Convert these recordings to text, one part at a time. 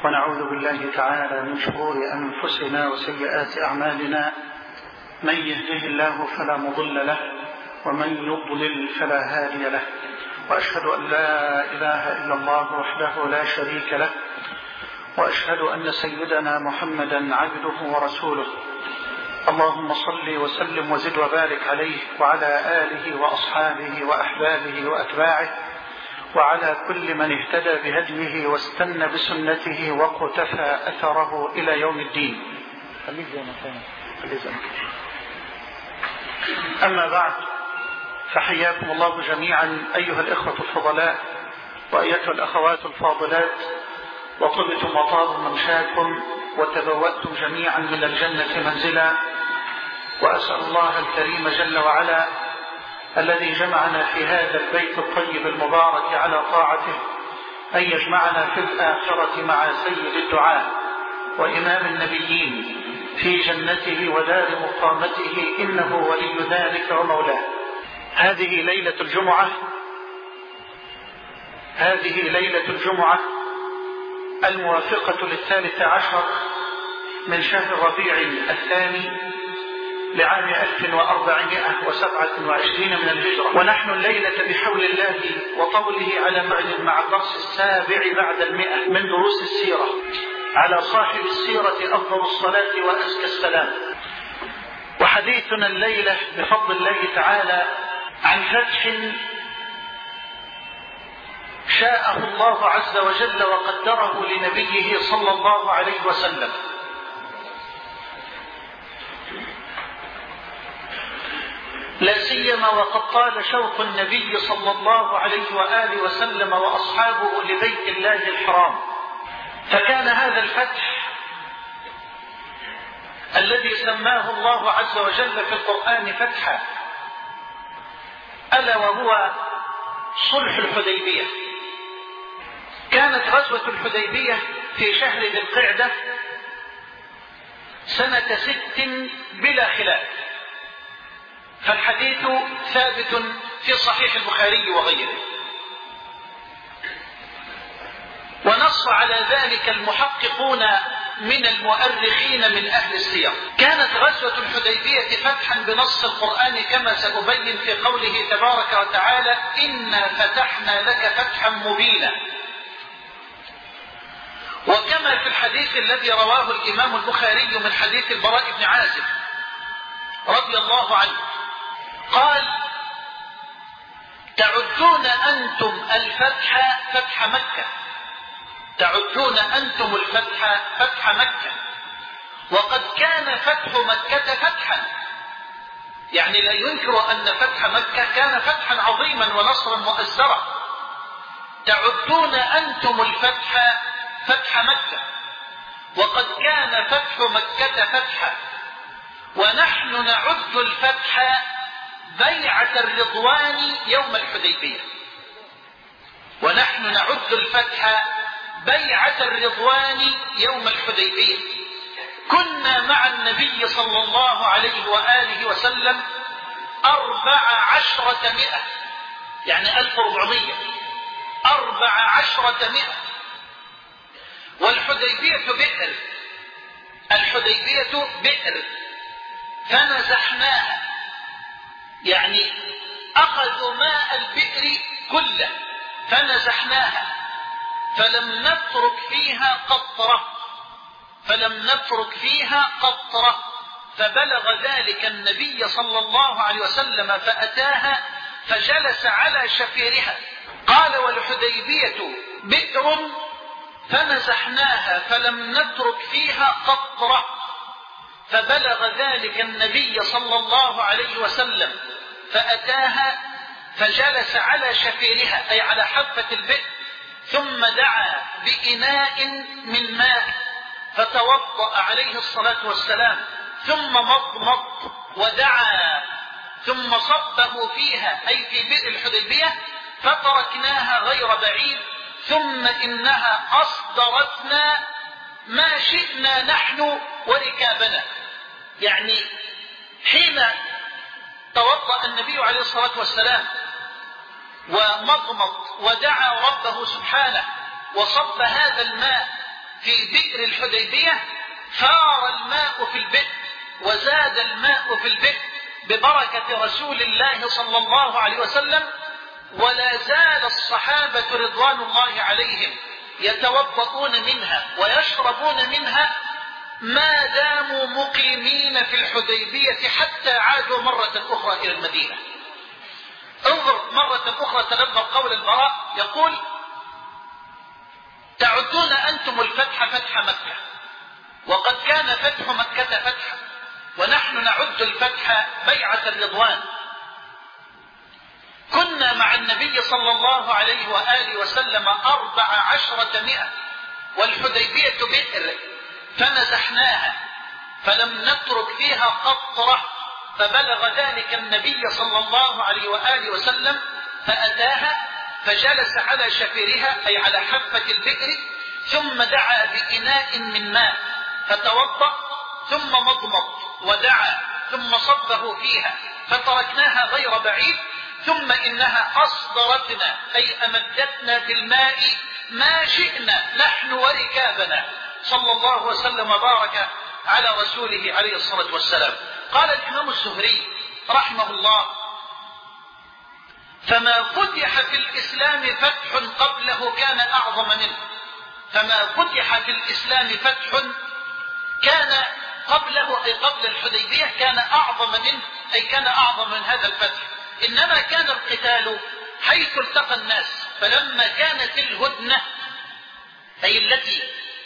ونعوذ بالله تعالى من شرور أنفسنا وسيئات أعمالنا، من يهده الله فلا مضل له ومن يضلل فلا هادي له، وأشهد أن لا إله إلا الله وحده لا شريك له، وأشهد أن سيدنا محمدا عبده ورسوله. اللهم صل وسلم وزد وبارك عليه وعلى آله وأصحابه وأحبابه وأتباعه وعلى كل من اهتدى بهديه واستنى بسنته وقتفى أثره إلى يوم الدين. أما بعد، فحياكم الله جميعا أيها الإخوة الفضلاء وأيتها الأخوات الفاضلات، وطبتم وطاب ممشاكم وتبوأتم جميعا من الجنة منزلا، وأسأل الله الكريم جل وعلا الذي جمعنا في هذا البيت الطيب المبارك على طاعته أن يجمعنا في الآخرة مع سيد الدعاء وإمام النبيين في جنته ودار مقامته، إنه ولي ذلك ومولاه. هذه ليلة الجمعة الموافقة 13 من شهر ربيع الثاني لعام 1427 من الهجرة، ونحن الليلة بحول الله وطوله على موعد مع الدرس 7 بعد 100 من دروس السيرة، على صاحب السيرة أفضل الصلاة وأزكى السلام. وحديثنا الليلة بفضل الله تعالى عن فتح شاءه الله عز وجل وقدره لنبيه صلى الله عليه وسلم. لا سيما وقد طال شوق النبي صلى الله عليه وآله وسلم وأصحابه لبيت الله الحرام، فكان هذا الفتح الذي سماه الله عز وجل في القرآن فتحا، ألا وهو صلح الحديبية. كانت غزوة الحديبية في شهر ذي القعدة سنة 6 بلا خلاف، فالحديث ثابت في صحيح البخاري وغيره، ونص على ذلك المحققون من المؤرخين من أهل السير. كانت غزوة الحديبية فتحا بنص القرآن كما سأبين في قوله تبارك وتعالى: إنا فتحنا لك فتحا مبينا. وكما في الحديث الذي رواه الإمام البخاري من حديث البراء بن عازب رضي الله عنه قال: تعدون أنتم الفتح فتح مكة، تعدون أنتم الفتح فتح مكة، وقد كان فتح مكة فتحا، يعني لا ينكر أن فتح مكة كان فتحا عظيما ونصرا مؤزرا. تعدون أنتم الفتح فتح مكة، وقد كان فتح مكة فتحا، ونحن نعد الفتح بيعة الرضوان يوم الحديبية، ونحن نعد الفتح بيعة الرضوان يوم الحديبية. كنا مع النبي صلى الله عليه وآله وسلم 1400، يعني 1400، 1400. والحديبية بئر، الحديبية بئر فنزحناها، يعني أخذوا ماء البئر كله فنزحناها، فلم نترك فيها قطرة، فلم نترك فيها قطرة. فبلغ ذلك النبي صلى الله عليه وسلم فأتاها فجلس على شفيرها. قال: والحديبية بئر فنزحناها فلم نترك فيها قطرة. فبلغ ذلك النبي صلى الله عليه وسلم فأتاها فجلس على شفيرها، أي على حافة البئر، ثم دعا بإناء من ماء فتوضأ عليه الصلاة والسلام، ثم مضمض ودعا، ثم صبه فيها، أي في بئر الحديبية، فتركناها غير بعيد، ثم إنها أصدرتنا ما شئنا نحن وركابنا. يعني حين توضأ النبي عليه الصلاة والسلام ومضمض ودعا ربه سبحانه وصب هذا الماء في بئر الحديبية فار الماء في البئر وزاد الماء في البئر ببركة رسول الله صلى الله عليه وسلم، ولا زال الصحابة رضوان الله عليهم يتوضؤون منها ويشربون منها ما داموا مقيمين في الحديبية حتى عادوا مرة أخرى إلى المدينة. انظر مرة أخرى تدبر قول البراء يقول: تعدون أنتم الفتح فتح مكة، وقد كان فتح مكة فتحا، ونحن نعد الفتح بيعة الرضوان. كنا مع النبي صلى الله عليه وآله وسلم 1400، والحديبية بئر فنزحناها فلم نترك فيها قطرة، فبلغ ذلك النبي صلى الله عليه وآله وسلم فأتاها فجلس على شفيرها أي على حافة البئر، ثم دعا بإناء من ماء فتوضأ، ثم مضمض ودعا، ثم صبه فيها فتركناها غير بعيد، ثم إنها أصدرتنا أي أمدتنا بالماء ما شئنا نحن وركابنا، صلى الله وسلم وبارك على رسوله عليه الصلاة والسلام. قال الإمام الزهري رحمه الله: فما فتح في الإسلام فتح قبله كان أعظم منه. فما فتح في الإسلام فتح كان قبله أي قبل الحديبية كان أعظم منه، أي كان أعظم من هذا الفتح. إنما كان القتال حيث التقى الناس، فلما كانت الهدنة أي التي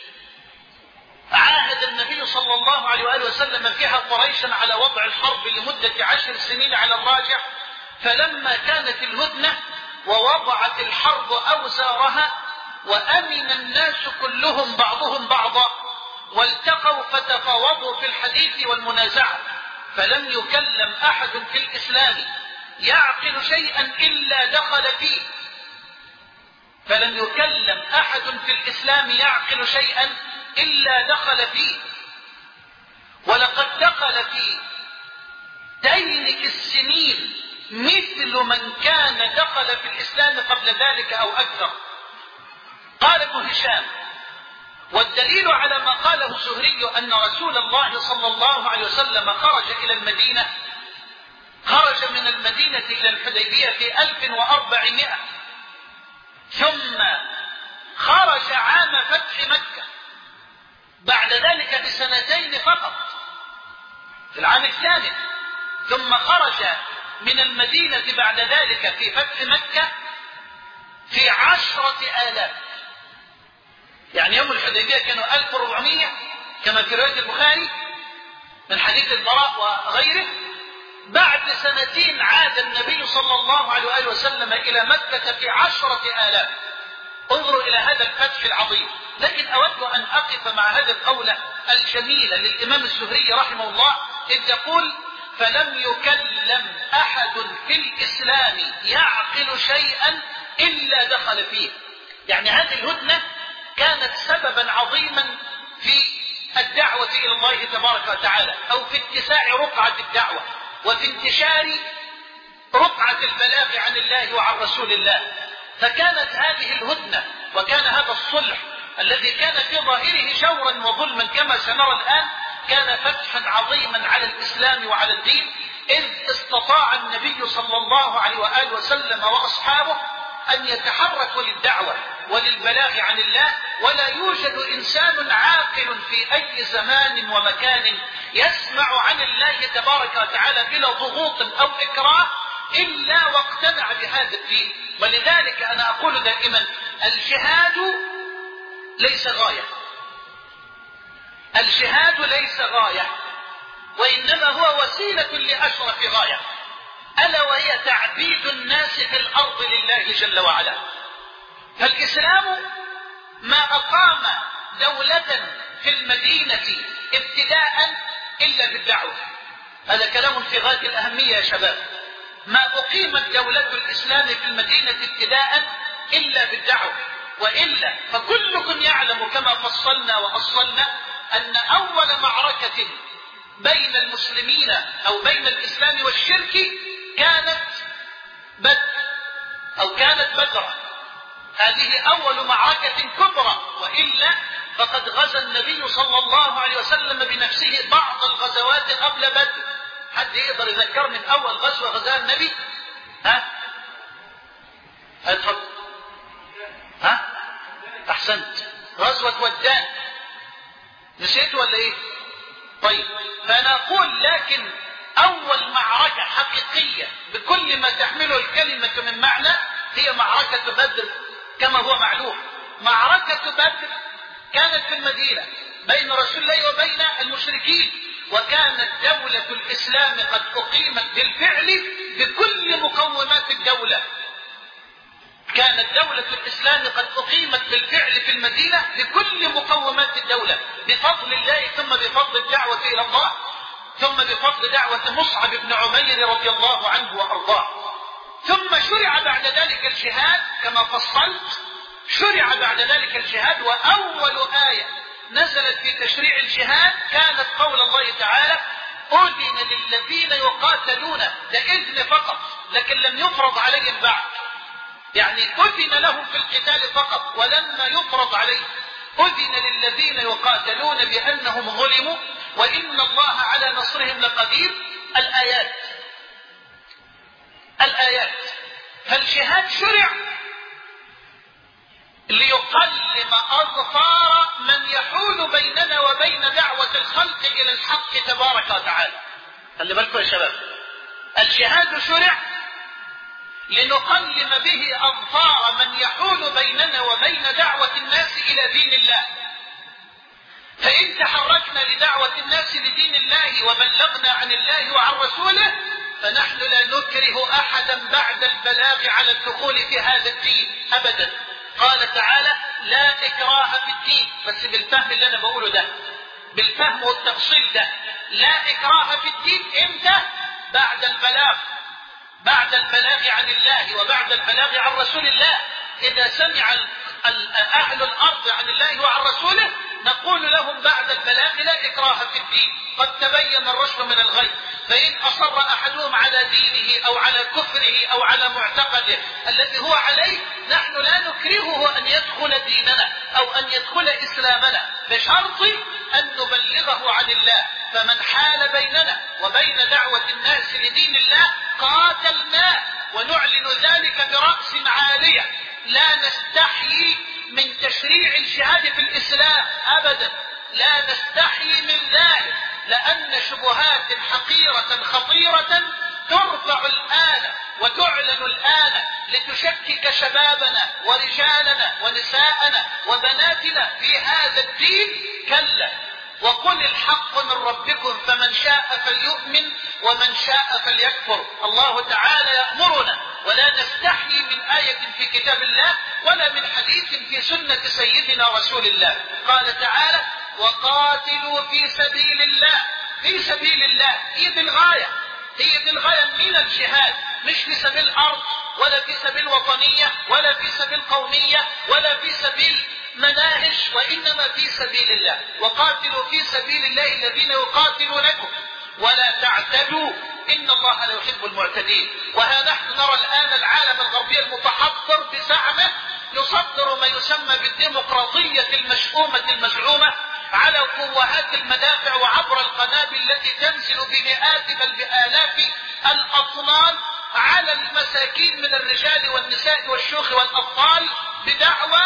عاهد النبي صلى الله عليه وآله وسلم فيها قريشا على وضع الحرب لمدة 10 سنين على الراجح، فلما كانت الهدنة ووضعت الحرب أوزارها وأمن الناس كلهم بعضهم بعضا والتقوا فتفاوضوا في الحديث والمنازعة، فلم يكلم أحد في الإسلام يعقل شيئا إلا دخل فيه. فلم يكلم أحد في الإسلام يعقل شيئا إلا دخل فيه. ولقد دخل في تينك السنين مثل من كان دخل في الإسلام قبل ذلك أو أكثر. قال ابن هشام: والدليل على ما قاله الزهري أن رسول الله صلى الله عليه وسلم خرج إلى المدينة، خرج من المدينة إلى الحديبية في 1400، ثم خرج عام فتح مكة بعد ذلك ب2 فقط في العام الثالث، ثم خرج من المدينة بعد ذلك في فتح مكة في 10,000. يعني يوم الحديبية كانوا 1400 كما في رواية البخاري من حديث البراء وغيره. بعد 2 عاد النبي صلى الله عليه وآله وسلم إلى مكة في 10,000. انظروا إلى هذا الفتح العظيم. لكن أود أن أقف مع هذه القولة الجميلة للإمام الزهري رحمه الله إذ يقول: فلم يكلم أحد في الإسلام يعقل شيئا إلا دخل فيه. يعني هذه الهدنة كانت سببا عظيما في الدعوة إلى الله تبارك وتعالى، أو في اتساع رقعة الدعوة وفي انتشار رقعة البلاغ عن الله وعن رسول الله. فكانت هذه الهدنة وكان هذا الصلح الذي كان في ظاهره جورا وظلما كما سنرى الآن كان فتحا عظيما على الإسلام وعلى الدين، إذ استطاع النبي صلى الله عليه وآله وسلم وأصحابه أن يتحركوا للدعوة وللبلاغ عن الله. ولا يوجد إنسان عاقل في أي زمان ومكان يسمع عن الله تبارك وتعالى بلا ضغوط أو إكراه إلا واقتنع بهذا الدين. ولذلك أنا أقول دائما: الجهاد ليس غاية، الجهاد ليس غاية، وإنما هو وسيلة لأشرف غاية، ألا وهي تعبيد الناس في الأرض لله جل وعلا. فالإسلام ما أقام دولة في المدينة ابتداء إلا بالدعوة. هذا كلام في غاية الأهمية يا شباب. ما أقيمت دولة الإسلام في المدينة ابتداء إلا بالدعوة، وإلا فكلكم يعلم كما فصلنا وأصلنا أن أول معركة بين المسلمين أو بين الإسلام والشرك كانت بدر أو كانت بدر. هذه أول معركة كبرى، وإلا فقد غزا النبي صلى الله عليه وسلم بنفسه بعض الغزوات قبل بدر. حد يقدر يذكر من أول غزوة غزاها النبي؟ اتفضل. أحسنت، غزوة ودان. نسيت ولا إيه؟ طيب، فنقول لكن أول معركة حقيقية بكل ما تحمله الكلمة من معنى هي معركة بدر كما هو معلوم. معركة بدر كانت في المدينة بين رسول الله وبين المشركين، وكانت دولة الإسلام قد أقيمت بالفعل بكل مقومات الدولة. كانت دولة الإسلام قد أقيمت بالفعل في المدينة بكل مقومات الدولة بفضل الله، ثم بفضل الدعوة إلى الله، ثم بفضل دعوة مصعب بن عمير رضي الله عنه وأرضاه. ثم شرع بعد ذلك الجهاد كما فصلت، شرع بعد ذلك الجهاد. وأول آية نزلت في تشريع الجهاد كانت قول الله تعالى: أذن للذين يقاتلون. ده إذن فقط، لكن لم يفرض عليهم بعد، يعني أذن لهم في القتال فقط ولما يفرض عليهم. أذن للذين يقاتلون بأنهم ظلموا وإن الله على نصرهم لقدير. الآيات. فالجهاد شرع ليقلم أظفار من يحول بيننا وبين دعوة الخلق إلى الحق تبارك وتعالى. خلي بالكم يا شباب، الجهاد شرع لنقلم به أظفار من يحول بيننا وبين دعوة الناس إلى دين الله. فإن تحركنا لدعوة الناس لدين الله وبلغنا عن الله وعن رسوله فنحن لا نكره أحدا بعد البلاغ على الدخول في هذا الدين أبدا. قال تعالى: لا إكراه في الدين، بس بالفهم اللي أنا بقوله ده، بالفهم والتفصيل ده. لا إكراه في الدين إمتى؟ بعد البلاغ عن الله وبعد البلاغ عن رسول الله. إذا سمع أهل الأرض عن الله وعن رسوله نقول لهم بعد البلاغ: لا إكراه في الدين، قد تبين الرشد من الغي. فإن أصر أحدهم على دينه أو على كفره أو على معتقده الذي هو عليه نحن لا نكرهه أن يدخل ديننا أو أن يدخل إسلامنا، بشرط أن نبلغه عن الله. فمن حال بيننا وبين دعوة الناس لدين الله قاتلناه، ونعلن ذلك برأس عالية. لا نستحيي من تشريع الجهاد في الإسلام أبدا، لا نستحيي من ذلك، لأن شبهات حقيرة خطيرة ترفع الآن وتعلن الآن لتشكك شبابنا ورجالنا ونساءنا وبناتنا في هذا الدين. كلا، وقل الحق من ربكم فمن شاء فليؤمن ومن شاء فليكفر. الله تعالى يأمرنا، ولا نستحيي من آية في كتاب الله ولا من حديث في سنة سيدنا رسول الله. قال تعالى: وقاتلوا في سبيل الله. في سبيل الله هي دي الغاية، هي دي الغاية من الجهاد، مش في سبيل أرض ولا في سبيل وطنية ولا في سبيل قومية ولا في سبيل مناهج، وإنما في سبيل الله. وقاتلوا في سبيل الله الذين يقاتلونكم ولا تعتدوا إن الله لا يحب المعتدين. وها نحن نرى الآن العالم الغربي المتحضر بزعمه يصدر ما يسمى بالديمقراطية المشؤومة المزعومة على قوات المدافع وعبر القنابل التي تنزل بمئات بل بآلاف الأطنان على المساكين من الرجال والنساء والشيوخ والأطفال بدعوى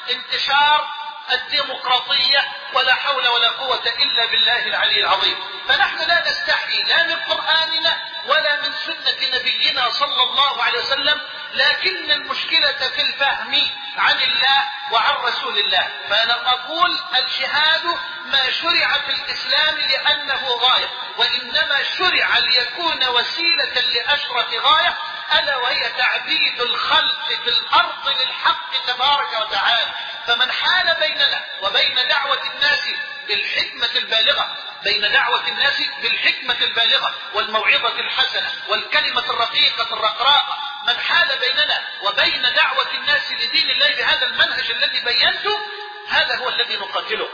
انتشار الديمقراطية. ولا حول ولا قوة إلا بالله العلي العظيم. فنحن لا نستحي لا من قرآننا ولا من سنة نبينا صلى الله عليه وسلم، لكن المشكلة في الفهم عن الله وعن رسول الله. فأنا أقول الجهاد ما شرع في الإسلام لأنه غاية، وإنما شرع ليكون وسيلة لأشرف غاية، ألا وهي تعبيد الخلق في الأرض للحق تبارك وتعالى. فمن حال بيننا وبين دعوة الناس بالحكمة البالغة، بين دعوة الناس بالحكمة البالغة والموعظة الحسنة والكلمة الرقيقة الرقراقة، من حال بيننا وبين دعوة الناس لدين الله بهذا المنهج الذي بينته، هذا هو الذي نقاتله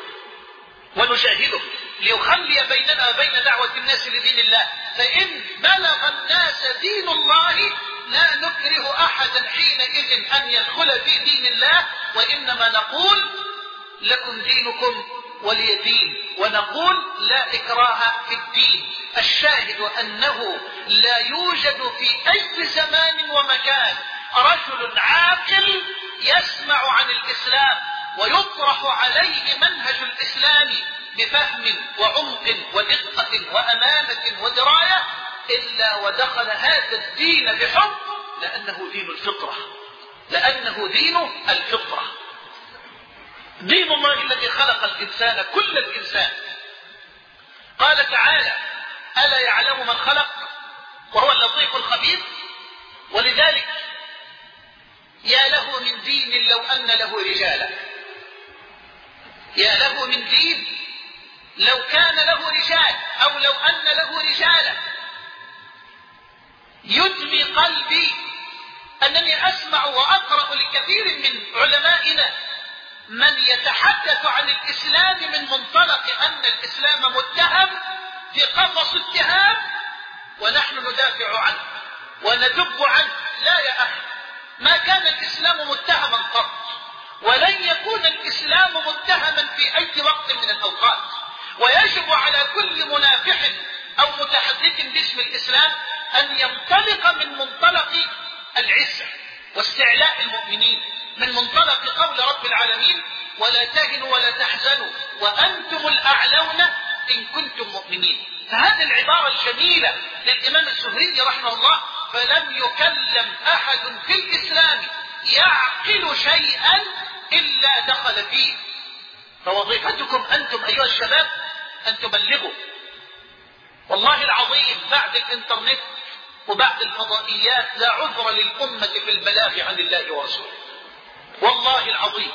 ونجاهده ليخلي بيننا وبين دعوة الناس لدين الله. فإن بلغ الناس دين الله لا نكره أحدا حينئذ أن يدخل في دين الله، وإنما نقول لكم دينكم ولي دين. ونقول لا إكراه في الدين. الشاهد أنه لا يوجد في أي زمان ومكان رجل عاقل يسمع عن الإسلام ويطرح عليه منهج الإسلام بفهم وعمق ودقة وأمانة ودراية إلا ودخل هذا الدين بحب، لأنه دين الفطرة، لأنه دين الفطرة، دين الله الذي خلق الإنسان كل الإنسان. قال تعالى: ألا يعلم من خلق وهو اللطيف الخبير. ولذلك يا له من دين لو أن له رجالا، يا له من دين لو كان له رجال، أو لو أن له رجالا. يدمي قلبي أنني أسمع وأقرأ لكثير من علمائنا من يتحدث عن الإسلام من منطلق أن الإسلام متهم في قفص اتهام ونحن ندافع عنه وندب عنه. لا يا أخي، ما كان الإسلام متهما قط، ولن يكون الإسلام متهما في أي وقت من الأوقات. ويجب على كل منافح أو متحدث باسم الإسلام أن ينطلق من منطلق العزة واستعلاء المؤمنين، من منطلق قول رب العالمين: ولا تهنوا ولا تحزنوا وأنتم الأعلون إن كنتم مؤمنين. فهذه العبارة الجميلة للإمام الزهري رحمه الله: فلم يكلم أحد في الإسلام يعقل شيئا إلا دخل فيه. فوظيفتكم أنتم أيها الشباب أن تبلغوا. والله العظيم بعد الإنترنت وبعد الفضائيات لا عذر للأمة في البلاغ عن الله ورسوله. والله العظيم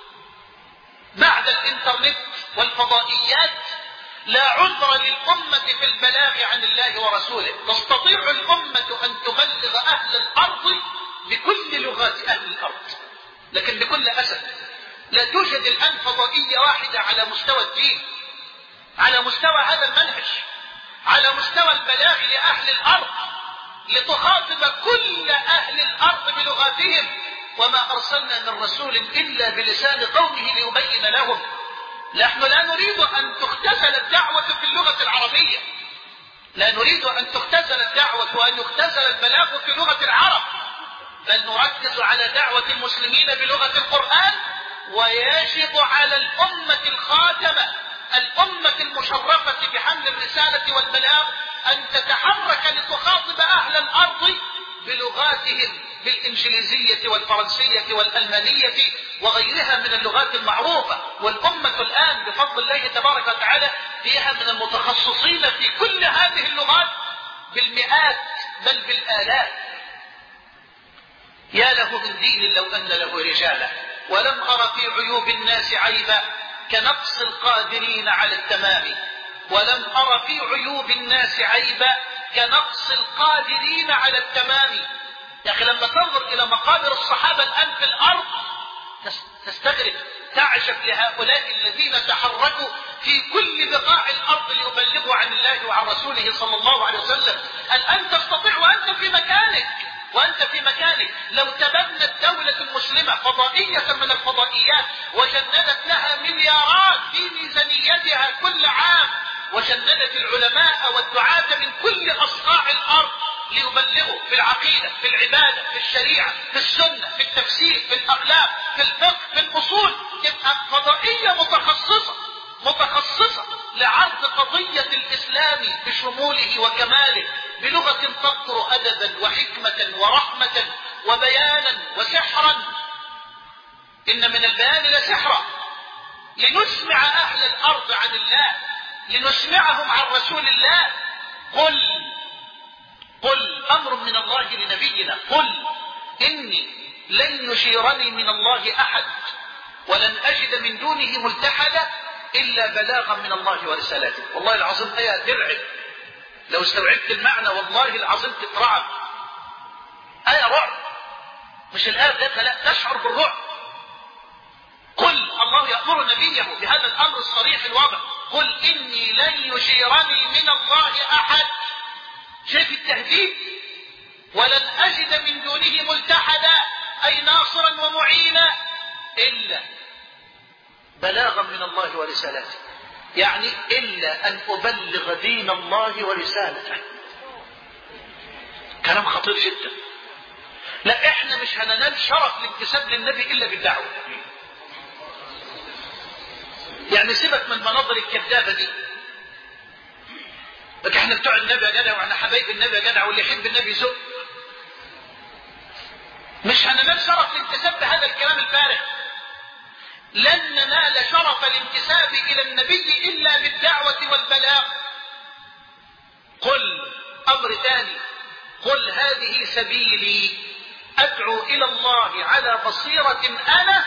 بعد الإنترنت والفضائيات لا عذر للأمة في البلاغ عن الله ورسوله. تستطيع الأمة أن تبلغ أهل الأرض بكل لغات أهل الأرض، لكن بكل أسف لا توجد الآن فضائية واحدة على مستوى الدين، على مستوى هذا المنهج، على مستوى البلاغ لأهل الأرض لتخاطب كل أهل الأرض بلغاتهم. وما أرسلنا من رسول إلا بلسان قومه ليبين لهم. نحن لا نريد أن تختزل الدعوة في اللغة العربية، لا نريد أن تختزل الدعوة وأن يختزل البلاغ في لغة العرب، بل نركز على دعوة المسلمين بلغة القرآن. ويجب على الأمة الخاتمة، الأمة المشرفة بحمل الرسالة والبلاغ، أن تتحرك لتخاطب أهل الأرض بلغاتهم، بالإنجليزية والفرنسية والألمانية وغيرها من اللغات المعروفة. والأمة الآن بفضل الله تبارك وتعالى فيها من المتخصصين في كل هذه اللغات بالمئات بل بالآلاف. يا له من دين لو أن له رجالا، ولم أر في عيوب الناس عيبا كنقص القادرين على التمام. ولم أر في عيوب الناس عيبا كنقص القادرين على التمام. يا أخي لما تنظر إلى مقابر الصحابة الآن في الأرض تستغرب، تعجب لهؤلاء الذين تحركوا في كل بقاع الأرض ليبلغوا عن الله وعن رسوله صلى الله عليه وسلم. الآن تستطيع وأنت في مكانك، وأنت في مكانك لو تبنت الدولة المسلمة فضائية من الفضائيات وجندت لها مليارات في ميزانيتها كل عام، وجندت العلماء والدعاة من كل أصقاع الأرض ليبلغوا في العقيدة، في العبادة، في الشريعة، في السنة، في التفسير، في الأخلاق، في الفقه، في الأصول، تبقى فضائية متخصصة لعرض قضية الإسلام بشموله وكماله بلغة تقطر أدبا وحكمة ورحمة وبيانا وسحرا. إن من البيان لسحرا، لنسمع أهل الأرض عن الله، لنسمعهم عن رسول الله. قل أمر من الله لنبينا: قل إني لن يشيرني من الله أحد ولن أجد من دونه ملتحدا إلا بلاغا من الله ورسالته. والله العظيم آية ترعب، لو استوعبت المعنى والله العظيم تترعب. آية رعب، مش الآية ذاتها، لا، تشعر بالرعب. قل، الله يأمر نبيه بهذا الأمر الصريح الواضح: قل إني لن يشيرني من الله أحد. شايف التهديد؟ ولن أجد من دونه ملتحدا، أي ناصرا ومعينا، إلا بلاغا من الله ورسالته، يعني إلا أن أبلغ دين الله ورسالته. كلام خطير جدا. لا، احنا مش هننال شرف الانتساب للنبي إلا بالدعوة. يعني سيبك من المناظر الكذابة دي، لكن احنا بتوع النبي يا جدع، واحنا حبايب النبي يا جدع، واللي يحب النبي يزق. مش هننال شرف الانتساب بهذا الكلام الفارغ. لن ننال شرف الانتساب إلى النبي إلا بالدعوة والبلاغ. قل أمر ثاني، قل هذه سبيلي أدعو إلى الله على بصيرة أنا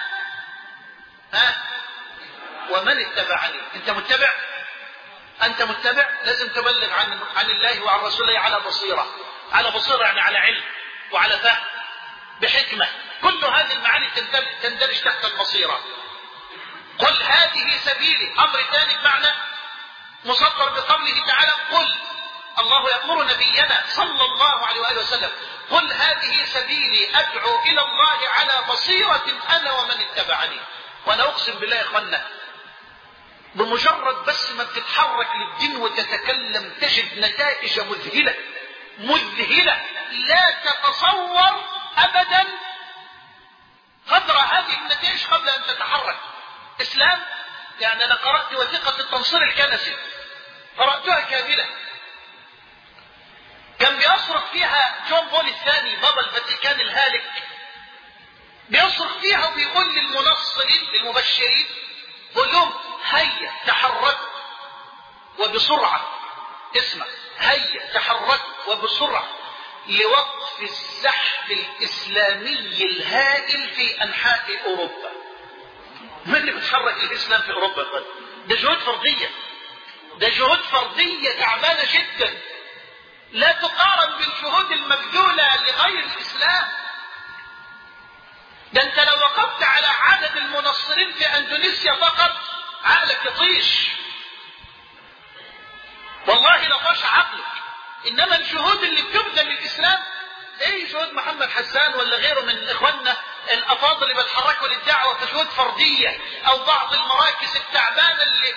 ومن اتبعني. أنت متبع؟ أنت متبع، لازم تبلغ عن الله وعن رسوله على بصيرة. على بصيرة يعني على علم وعلى فهم بحكمة. كل هذه المعاني تندرج تحت البصيرة. قل هذه سبيلي، أمر ثاني بمعنى مصدر بقوله تعالى قل. الله يأمر نبينا صلى الله عليه وآله وسلم قل هذه سبيلي أدعو إلى الله على بصيرة أنا ومن اتبعني. وأنا أقسم بالله يا إخوانا، بمجرد بس ما بتتحرك للدين وتتكلم تجد نتائج مذهلة مذهلة لا تتصور أبدا قدر هذه النتائج قبل أن تتحرك. إسلام، يعني أنا قرأت وثيقة التنصير الكنسي، قرأتها كاملة. كان بيصرخ فيها جون بول الثاني بابا الفاتيكان الهالك، بيصرخ فيها وبيقول للمنصرين للمبشرين، بيقول لهم هيا تحركوا وبسرعة. اسمع، هيا تحركوا وبسرعة لوقف الزحف الإسلامي الهائل في أنحاء أوروبا. من اللي بتحرك الإسلام في أوروبا؟ ده جهود فردية، ده جهود فردية تعبانة جدا، لا تقارن بالجهود المبذولة لغير الإسلام. ده أنت لو وقفت على عدد المنصرين في أندونيسيا فقط عقلك يطيش، والله لطاش عقلك. إنما الجهود اللي بتبذل للإسلام ايه جهود محمد حسان ولا غيره من اخواننا الافاضل اللي بيتحركوا للدعوه في جهود فرديه، او بعض المراكز التعبانه اللي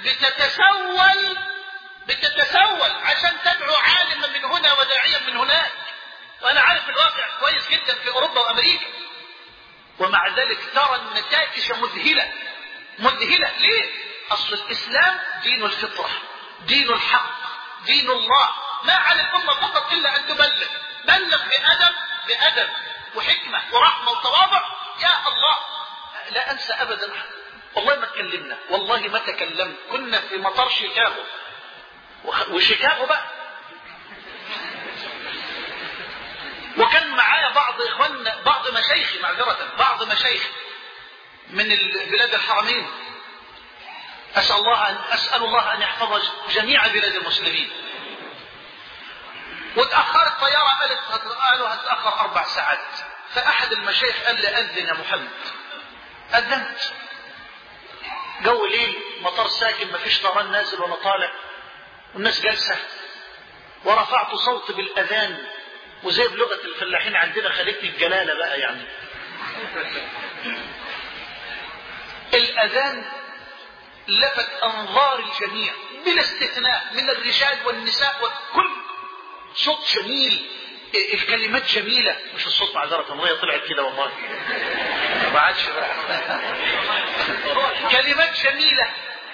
بتتسول عشان تدعو عالما من هنا وداعيا من هناك. وانا عارف الواقع كويس جدا في اوروبا وامريكا، ومع ذلك ترى النتائج مذهله. ليه؟ اصل الاسلام دين الفطره، دين الحق، دين الله. ما على الامه فقط الا ان تبلغ، بلغ بأدب وحكمة ورحمة وتواضع. يا الله، لا أنسى أبدا، والله ما تكلمنا، والله ما تكلمت. كنا في مطار شيكاغو، وشيكاغو بقى، وكان معايا بعض إخواننا، بعض مشايخي معذرة، بعض مشايخ من بلاد الحرمين. أسأل الله أن يحفظ جميع بلاد المسلمين. وتأخرت الطيارة، قالوا هتأخر 4 ساعات. فأحد المشايخ قال لي أذن يا محمد. أذنت، جو ليل، مطار ساكن، ما فيش طيران نازل ولا طالع، والناس جالسة، ورفعت صوتي بالأذان، وزي بلغة الفلاحين عندنا خلتني الجلالة بقى يعني. الأذان لفت أنظار الجميع بلا استثناء من الرجال والنساء، وكل صوت جميل، الكلمات جميلة. مش الصوت معذرة، المية طلعت كده والله ما عادش بقى. كلمات جميلة،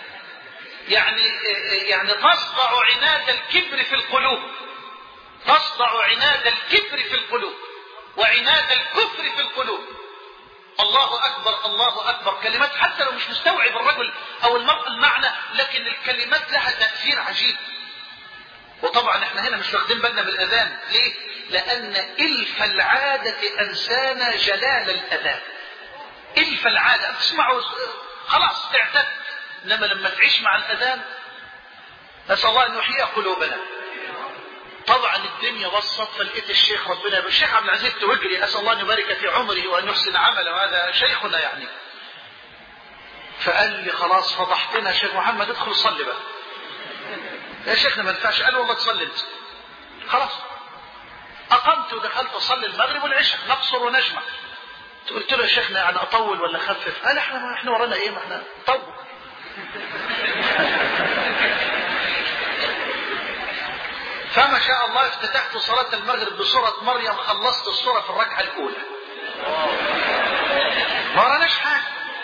يعني تصدع عناد الكبر في القلوب، تصدع عناد الكبر في القلوب وعناد الكفر في القلوب. الله أكبر الله أكبر. كلمات حتى لو مش مستوعب الرجل أو المرأة المعنى، لكن الكلمات لها تأثير عجيب. وطبعا احنا هنا مش واخدين بالنا من الأذان. ليه؟ لأن إلف العادة أنسانا جلال الأذان. إلف العادة تسمعوا خلاص اعتدت، إنما لما تعيش مع الأذان نسأل الله أن يحيي قلوبنا. طبعا الدنيا وسط، فلقيت الشيخ ربنا الشيخ عبد العزيز توجري، أسأل الله أن يبارك في عمره وأن يحسن عمله، وهذا شيخنا يعني. فقال لي خلاص فضحتنا شيخ محمد، ادخل صلي بقى. يا شيخنا ما ينفعش. قال والله تصلي انت. خلاص أقمت ودخلت أصلي المغرب والعشاء، نقصر ونجمع. قلت له يا شيخنا يعني اطول ولا اخفف؟ قال احنا ورانا ايه؟ ما احنا طول. فما شاء الله افتتحت صلاة المغرب بسورة مريم، خلصت السورة في الركعة الأولى. ما وراناش حاجة.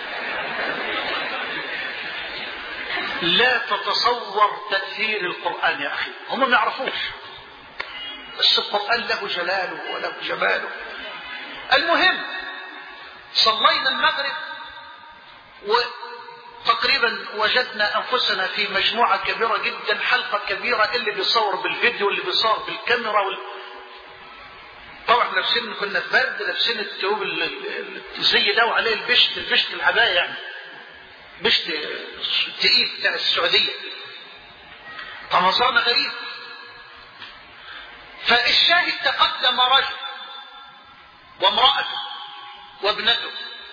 لا تتصور تأثير القرآن يا أخي، هم ما يعرفوش، بس القرآن له جلاله وله جماله. المهم صلينا المغرب وتقريبا وجدنا أنفسنا في مجموعة كبيرة جدا، حلقة كبيرة، اللي بيصور بالفيديو واللي بيصور بالكاميرا طبعا لابسين، كنا في برد، لابسين الثوب الزي ده وعليه البشت العباية، يعني بشت تقيل بتاع السعودية. طبعا صارنا غريب. فالشاهد تقدم رجل وامرأته وابنته.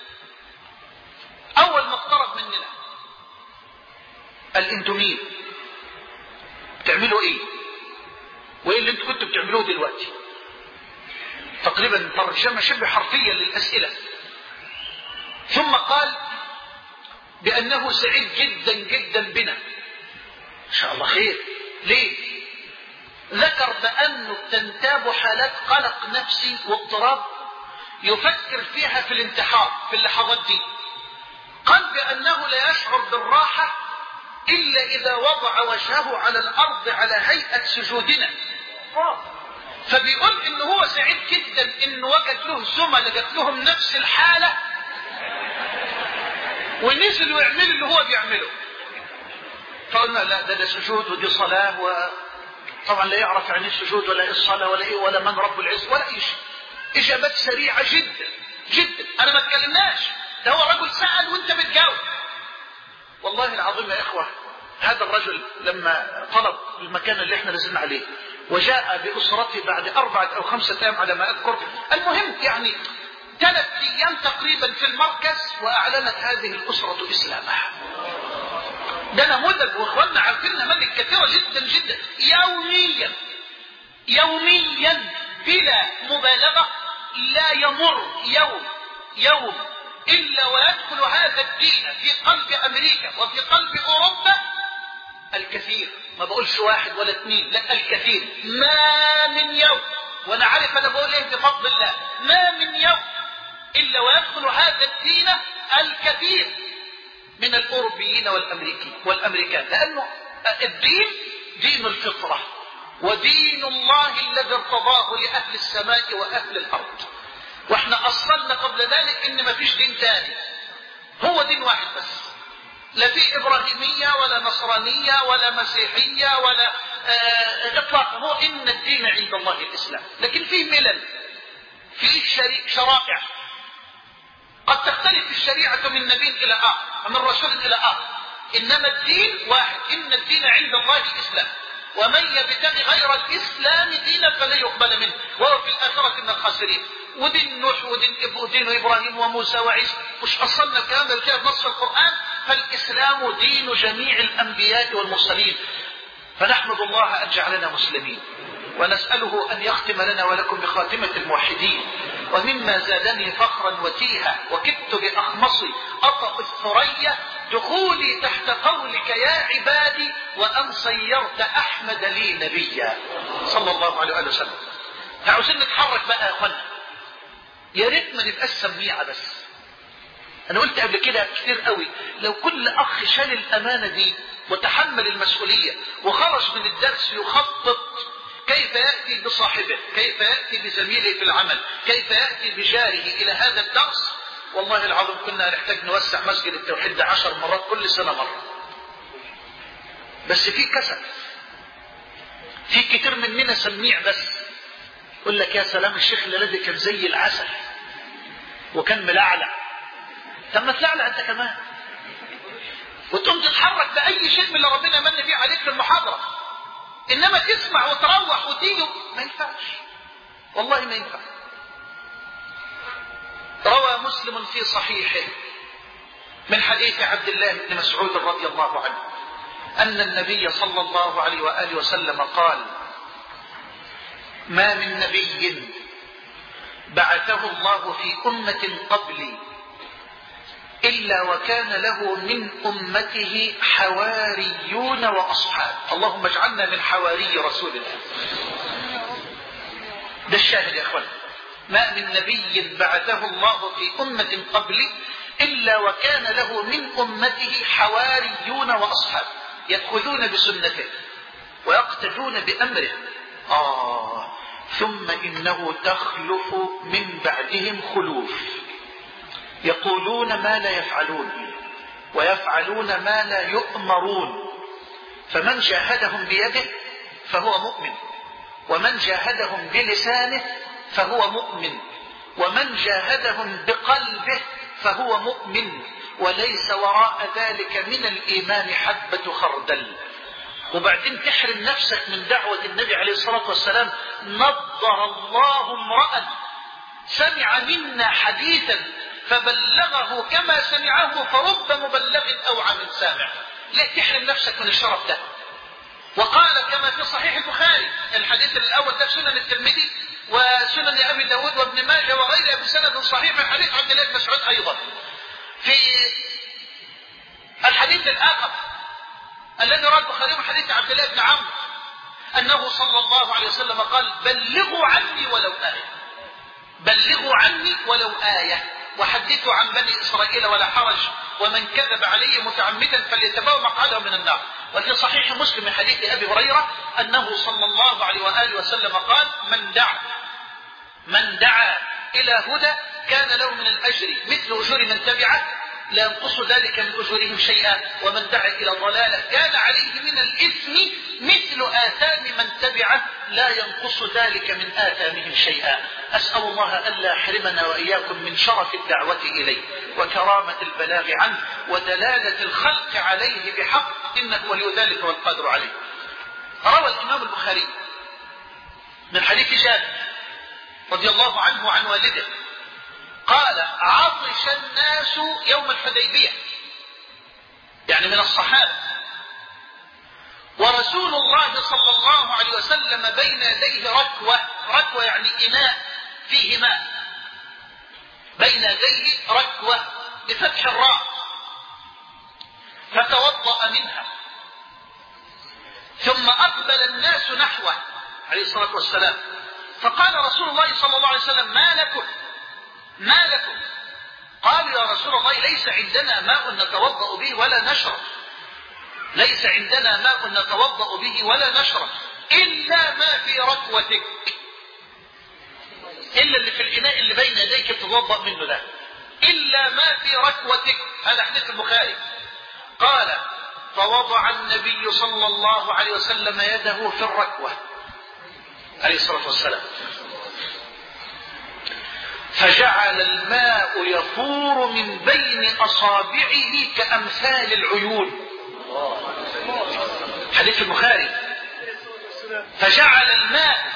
أول ما اقترب مننا قال انتوا مين؟ بتعملوا ايه؟ وايه اللي انتوا كنتوا بتعملوه دلوقتي؟ تقريبا ترجمة شبه حرفية للأسئلة. ثم قال بأنه سعيد جدا جدا بنا. إن شاء الله خير. ليه؟ ذكر بأنه تنتاب حالات قلق نفسي واضطراب يفكر فيها في الانتحار في اللحظات دي. قال بأنه لا يشعر بالراحة إلا إذا وضع وجهه على الأرض على هيئة سجودنا. فبيقول إنه هو سعيد جدا إنه وجد له زملاء جات لهم نفس الحالة ونزلوا يعملوا اللي هو بيعمله. فقلنا لا ده سجود ودي صلاة، وطبعا لا يعرف يعني السجود ولا الصلاة ولا إيه ولا من رب العزة ولا أي شيء. إجابات سريعة جدا جدا. أنا ما اتكلمناش، ده هو رجل سأل وأنت بتجاوب. والله العظيم يا إخوة، هذا الرجل لما طلب المكان اللي احنا نزلنا عليه وجاء بأسرته بعد 4 أو 5 أيام على ما أذكر، المهم يعني 3 أيام تقريبا في المركز، وأعلنت هذه الأسرة إسلامها. ده نموذج، واخواننا عارفين نماذج كثيرة جدا جدا. يوميا بلا مبالغة لا يمر يوم إلا ويدخل هذا الدين في قلب أمريكا وفي قلب أوروبا الكثير. ما بقولش 1 ولا 2، لا الكثير. ما من يوم، وأنا عارف أنا بقول إيه بفضل الله، ما من يوم إلا ويدخل هذا الدين الكثير من الأوروبيين والأمريكان، لأنه الدين دين الفطرة، ودين الله الذي ارتضاه لأهل السماء وأهل الأرض. واحنا أصلنا قبل ذلك إن ما فيش دين تاني، هو دين واحد بس، لا في إبراهيمية ولا نصرانية ولا مسيحية ولا إطلاقا. هو إن الدين عند الله الإسلام. لكن فيه ملل، فيه شرائع، قد تختلف الشريعة من نبي إلى آخر ومن رسول إلى آخر، إنما الدين واحد. إن الدين عند الله الإسلام، ومن يبتغي غير الإسلام دينا فلا يقبل منه وهو في الآخرة من الخاسرين. ودين نوح ودين إبراهيم وموسى وعيسى، مش أصلنا الكلام ده كده بنص القرآن؟ فالإسلام دين جميع الأنبياء والمرسلين. فنحمد الله أن جعلنا مسلمين، ونسأله أن يختم لنا ولكم بخاتمة الموحدين. ومما زادني فخرا وتيها وكدت بأخمصي أطأ الثريا دخولي تحت قولك يا عبادي وأن صيرت أحمد لي نبيا صلى الله عليه وسلم. عاوزين نتحرك بقى يا أخوانا، يا ريت ما نبقاش سميعة بس. أنا قلت قبل كده كتير قوي، لو كل أخ شال الأمانة دي وتحمل المسؤولية وخرج من الدرس يخطط كيف يأتي بصاحبه، كيف يأتي بزميله في العمل، كيف يأتي بجاره إلى هذا الدرس، والله العظيم كنا نحتاج نوسع مسجد التوحيد 10 مرات كل سنة مرة. بس في كسل، في كتير مننا سميع بس. يقول لك يا سلام الشيخ الذي كان زي العسل وكان ملعلع. طب ما تلعلع انت كمان وتقوم تتحرك بأي شيء من اللي ربنا من فيه عليك في المحاضرة. إنما تسمع وتروح وتيجي، ما ينفعش، والله ما ينفع. روى مسلم في صحيحه من حديث عبد الله بن مسعود رضي الله عنه أن النبي صلى الله عليه وآله وسلم قال: ما من نبي بعثه الله في أمة قبلي إلا وكان له من أمته حواريون وأصحاب. اللهم اجعلنا من حواري رسول الله. ده الشاهد يا أخوان، ما من نبي بعثه الله في أمة قبلي إلا وكان له من أمته حواريون وأصحاب يأخذون بسنته ويقتدون بأمره. ثم إنه تخلف من بعدهم خلوف يقولون ما لا يفعلون ويفعلون ما لا يؤمرون، فمن جاهدهم بيده فهو مؤمن، ومن جاهدهم بلسانه فهو مؤمن، ومن جاهدهم بقلبه فهو مؤمن، وليس وراء ذلك من الإيمان حبة خردل. وبعدين تحرم نفسك من دعوة النبي عليه الصلاة والسلام. نضر الله امرأ سمع منا حديثا فبلغه كما سمعه فرب مبلغ أوعى من سامع. ليه تحرم نفسك من الشرف ده؟ وقال كما في صحيح البخاري، الحديث الأول ده سنن الترمذي وسنن أبي داود وابن ماجه وغيره بسند صحيح من حديث عبد الله بن مسعود أيضا. في الحديث الآخر الذي رواه البخاري من حديث عبد الله بن عمرو أنه صلى الله عليه وسلم قال: بلغوا عني ولو آية، بلغوا عني ولو آية، وحدثوا عن بني إسرائيل ولا حرج، ومن كذب علي متعمدا فليتبوأ مقعده من النار. وفي صحيح مسلم من حديث أبي هريرة أنه صلى الله عليه وآله وسلم قال: من دعا إلى هدى كان له من الأجر مثل أجور من تبعه لا ينقص ذلك من أجورهم شيئا، ومن دعا إلى ضلالة كان عليه من الإثم مثل آثام من تبعه لا ينقص ذلك من آثامهم شيئا. أسأل الله ألا يحرمنا وإياكم من شرف الدعوة إليه وكرامة البلاغ عنه ودلالة الخلق عليه بحق، إنه ولي ذلك والقادر عليه. روى الإمام البخاري من حديث جابر رضي الله عنه وعن والده قال: عطش الناس يوم الحديبية، يعني من الصحابة، ورسول الله صلى الله عليه وسلم بين يديه ركوة يعني إناء فيه ماء، بين يديه ركوة بفتح الراء، فتوضأ منها، ثم أقبل الناس نحوه عليه الصلاة والسلام، فقال رسول الله صلى الله عليه وسلم: ما لكم؟ قالوا: يا رسول الله ليس عندنا ماء نتوضأ به ولا نشرب، ليس عندنا ماء نتوضأ به ولا نشرب إلا ما في ركوتك، إلا اللي في الإناء اللي بين يديك تتوضأ منه ده، إلا ما في ركوتك. هذا حديث البخاري. قال: فوضع النبي صلى الله عليه وسلم يده في الركوة عليه الصلاة والسلام، فجعل الماء يفور من بين أصابعه كأمثال العيون. حديث البخاري. فجعل الماء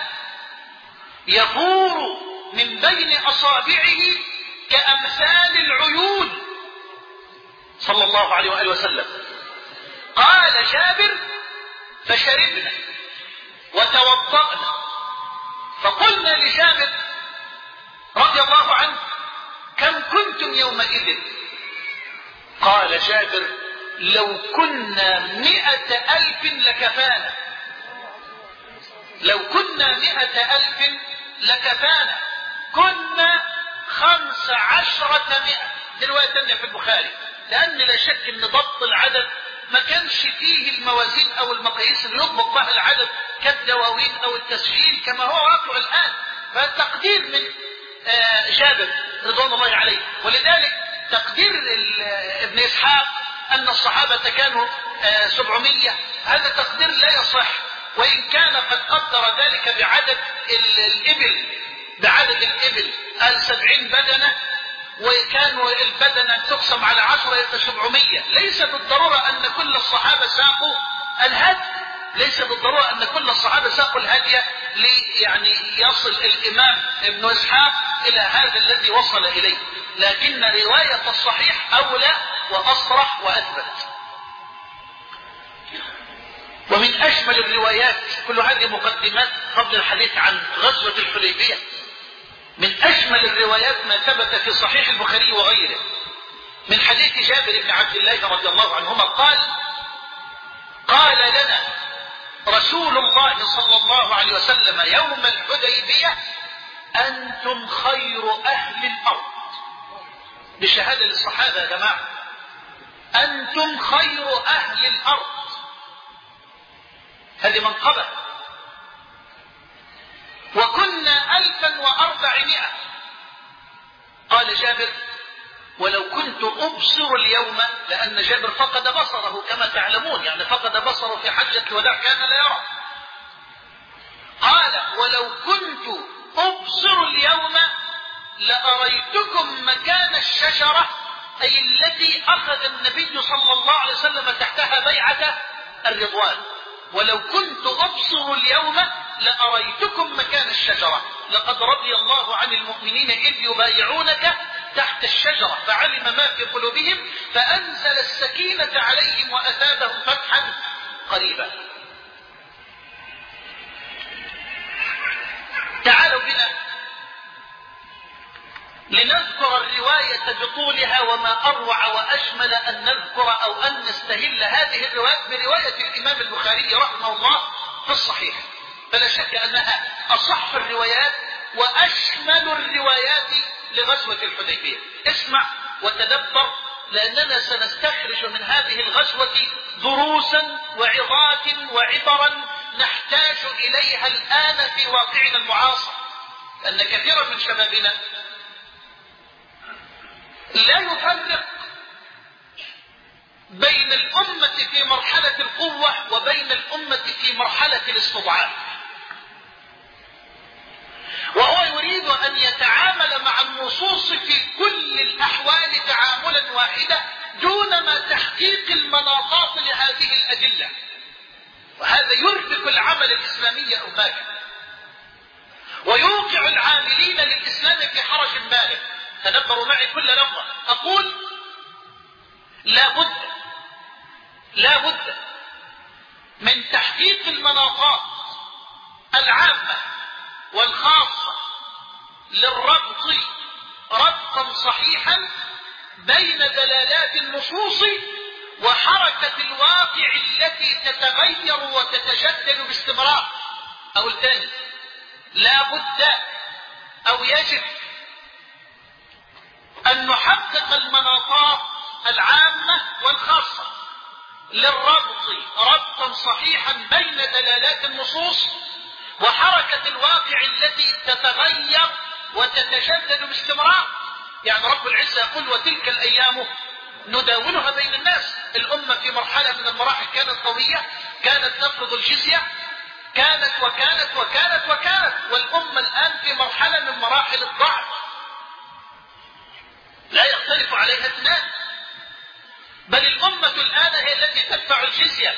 يفور من بين أصابعه كأمثال العيون صلى الله عليه وآله وسلم. قال جابر: فشربنا وتوضأنا، فقلنا لجابر رضي الله عنه: كم كنتم يومئذ؟ قال جابر: لو كنا 100,000 لكفانا، لو كنا 100,000 لكفانا، كنا 15,100. دي رواية تانية في البخاري، لأن لا شك أن ضبط العدد ما كانش فيه الموازين أو المقاييس اللي يضبط بها العدد كالدواوين أو التسجيل كما هو واقع الآن. فالتقدير من جابر رضوان الله عليه. ولذلك تقدير ابن إسحاق أن الصحابة كانوا 700 هذا تقدير لا يصح، وإن كان قد قدر ذلك بعدد الإبل، بعدد الإبل قال 70 بدنة، وكانوا البدنة تقسم على 10 يبقى 700. ليس بالضرورة أن كل الصحابة ساقوا الهدي، ليس بالضرورة أن كل الصحابة ساقوا الهدي يعني يصل الإمام ابن إسحاق إلى هذا الذي وصل إليه، لكن رواية الصحيح أولى وأصرح وأثبت. ومن أجمل الروايات، كل هذه مقدمات قبل الحديث عن غزوة الحديبية، من أجمل الروايات ما ثبت في صحيح البخاري وغيره من حديث جابر بن عبد الله رضي الله عنهما قال لنا رسول الله صلى الله عليه وسلم يوم الحديبية: أنتم خير أهل الأرض. بشهادة للصحابة يا جماعة، أنتم خير أهل الأرض. هذه منقبة. وكنا 1400. قال جابر: ولو كنت أبصر اليوم، لأن جابر فقد بصره كما تعلمون، يعني فقد بصره في حجة الوداع، كان لا يرى. قال: ولو كنت أبصر اليوم لأريتكم مكان الشجرة، أي التي أخذ النبي صلى الله عليه وسلم تحتها بيعة الرضوان. ولو كنت أبصر اليوم لأريتكم مكان الشجرة، لقد رضي الله عن المؤمنين إذ يبايعونك تحت الشجرة فعلم ما في قلوبهم فأنزل السكينة عليهم وأثابهم فتحا قريبا. تعالوا بنا لنذكر الرواية بطولها، وما أروع وأجمل أن نذكر أو أن نستهل هذه الرواية برواية الإمام البخاري رحمه الله في الصحيح، فلا شك أنها أصح الروايات وأشمل الروايات لغزوة الحديبية. اسمع وتدبر، لأننا سنستخرج من هذه الغزوة دروسا وعظات وعبرا نحتاج إليها الآن في واقعنا المعاصر، لأن كثيرا من شبابنا لا يفرق بين الأمة في مرحلة القوة وبين الأمة في مرحلة الاستضعاف، وهو يريد أن يتعامل مع النصوص في كل الأحوال تعاملا واحدا دون ما تحقيق المناطات لهذه الأدلة، وهذا يربك العمل الإسلامي أوباكا ويوقع العاملين للإسلام في حرج بالغ. تدبروا معي كل لفظة. أقول لا بد من تحقيق المناطات العامة والخاصة للربط ربطا صحيحا بين دلالات النصوص وحركة الواقع التي تتغير وتتجدد باستمرار. أو الثاني، لا بد أو يجب أن نحقق المناطات العامة والخاصة للربط ربطا صحيحا بين دلالات النصوص وحركة الواقع التي تتغير وتتجدد باستمرار. يعني رب العزة يقول: وتلك الأيام نداولها بين الناس. الأمة في مرحلة من المراحل كانت قوية، كانت تفرض الجزية، كانت وكانت وكانت وكانت، والأمة الآن في مرحلة من مراحل الضعف لا يختلف عليها اثنان، بل الأمة الآن هي التي تدفع الجزية،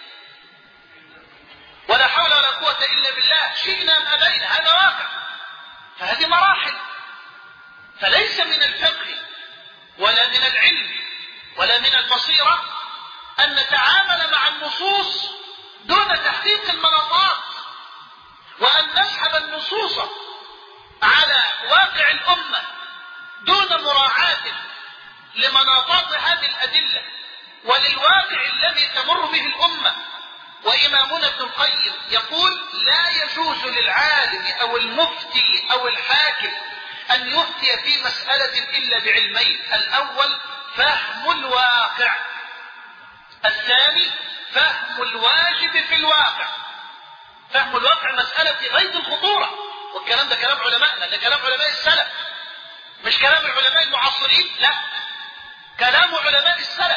ولا حول ولا قوة إلا بالله، شئنا أم أبينا، هذا واقع. فهذه مراحل، فليس من الفقه ولا من العلم ولا من البصيرة أن نتعامل مع النصوص دون تحقيق المناطات، وأن نسحب النصوص على واقع الأمة دون مراعاة لمناطات هذه الأدلة وللواقع الذي تمر به الأمة. وإمامنا ابن القيم يقول: لا يجوز للعالم أو المفتي أو الحاكم أن يفتي في مسألة إلا بعلمين: الأول فهم الواقع، الثاني فهم الواجب في الواقع. فهم الواقع مسألة في غاية الخطورة، والكلام ده كلام علمائنا، ده كلام علماء السلف، مش كلام العلماء المعاصرين، لا، كلام علماء السلف.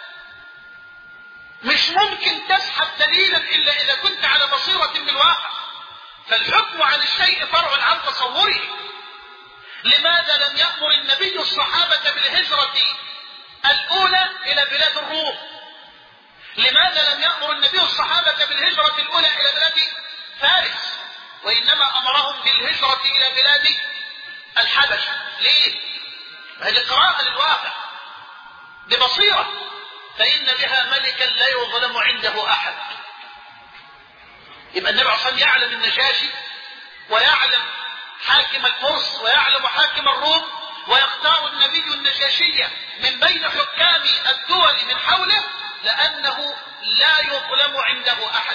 مش ممكن تسحب دليلا إلا إذا كنت على بصيرة بالواقع، فالحكم على الشيء فرع عن تصوره. لماذا لم يأمر النبي الصحابة بالهجرة الأولى إلى بلاد الروم؟ لماذا لم يأمر النبي الصحابة بالهجرة الأولى إلى بلاد فارس، وإنما أمرهم بالهجرة إلى بلاد الحبشة؟ ليه؟ هذه قراءة للواقع ببصيرة، فإن بها ملكا لا يظلم عنده أحد. يبقى النبي عليه الصلاة والسلام يعلم النجاشي ويعلم حاكم الفرس ويعلم حاكم الروم، ويختار النبي النجاشية من بين حكام الدول من حوله لأنه لا يظلم عنده أحد.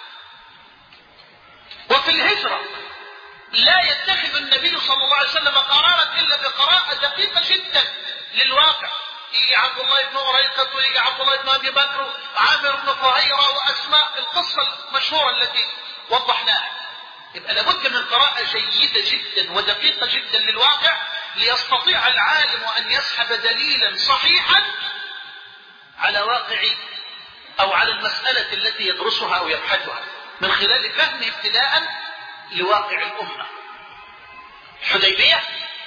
وفي الهجرة لا يتخذ النبي صلى الله عليه وسلم قرارا إلا بقراءة دقيقة جدا للواقع. يجي عبد الله بن أريقط ويجي عبد الله بن أبي بكر وعامر بن فهيرة وأسماء القصة المشهورة التي وضحناها. يبقى لابد من قراءة جيدة جدا ودقيقة جدا للواقع ليستطيع العالم أن يسحب دليلا صحيحا على واقع أو على المسألة التي يدرسها أو يبحثها من خلال فهم ابتداء لواقع الأمة. الحديبية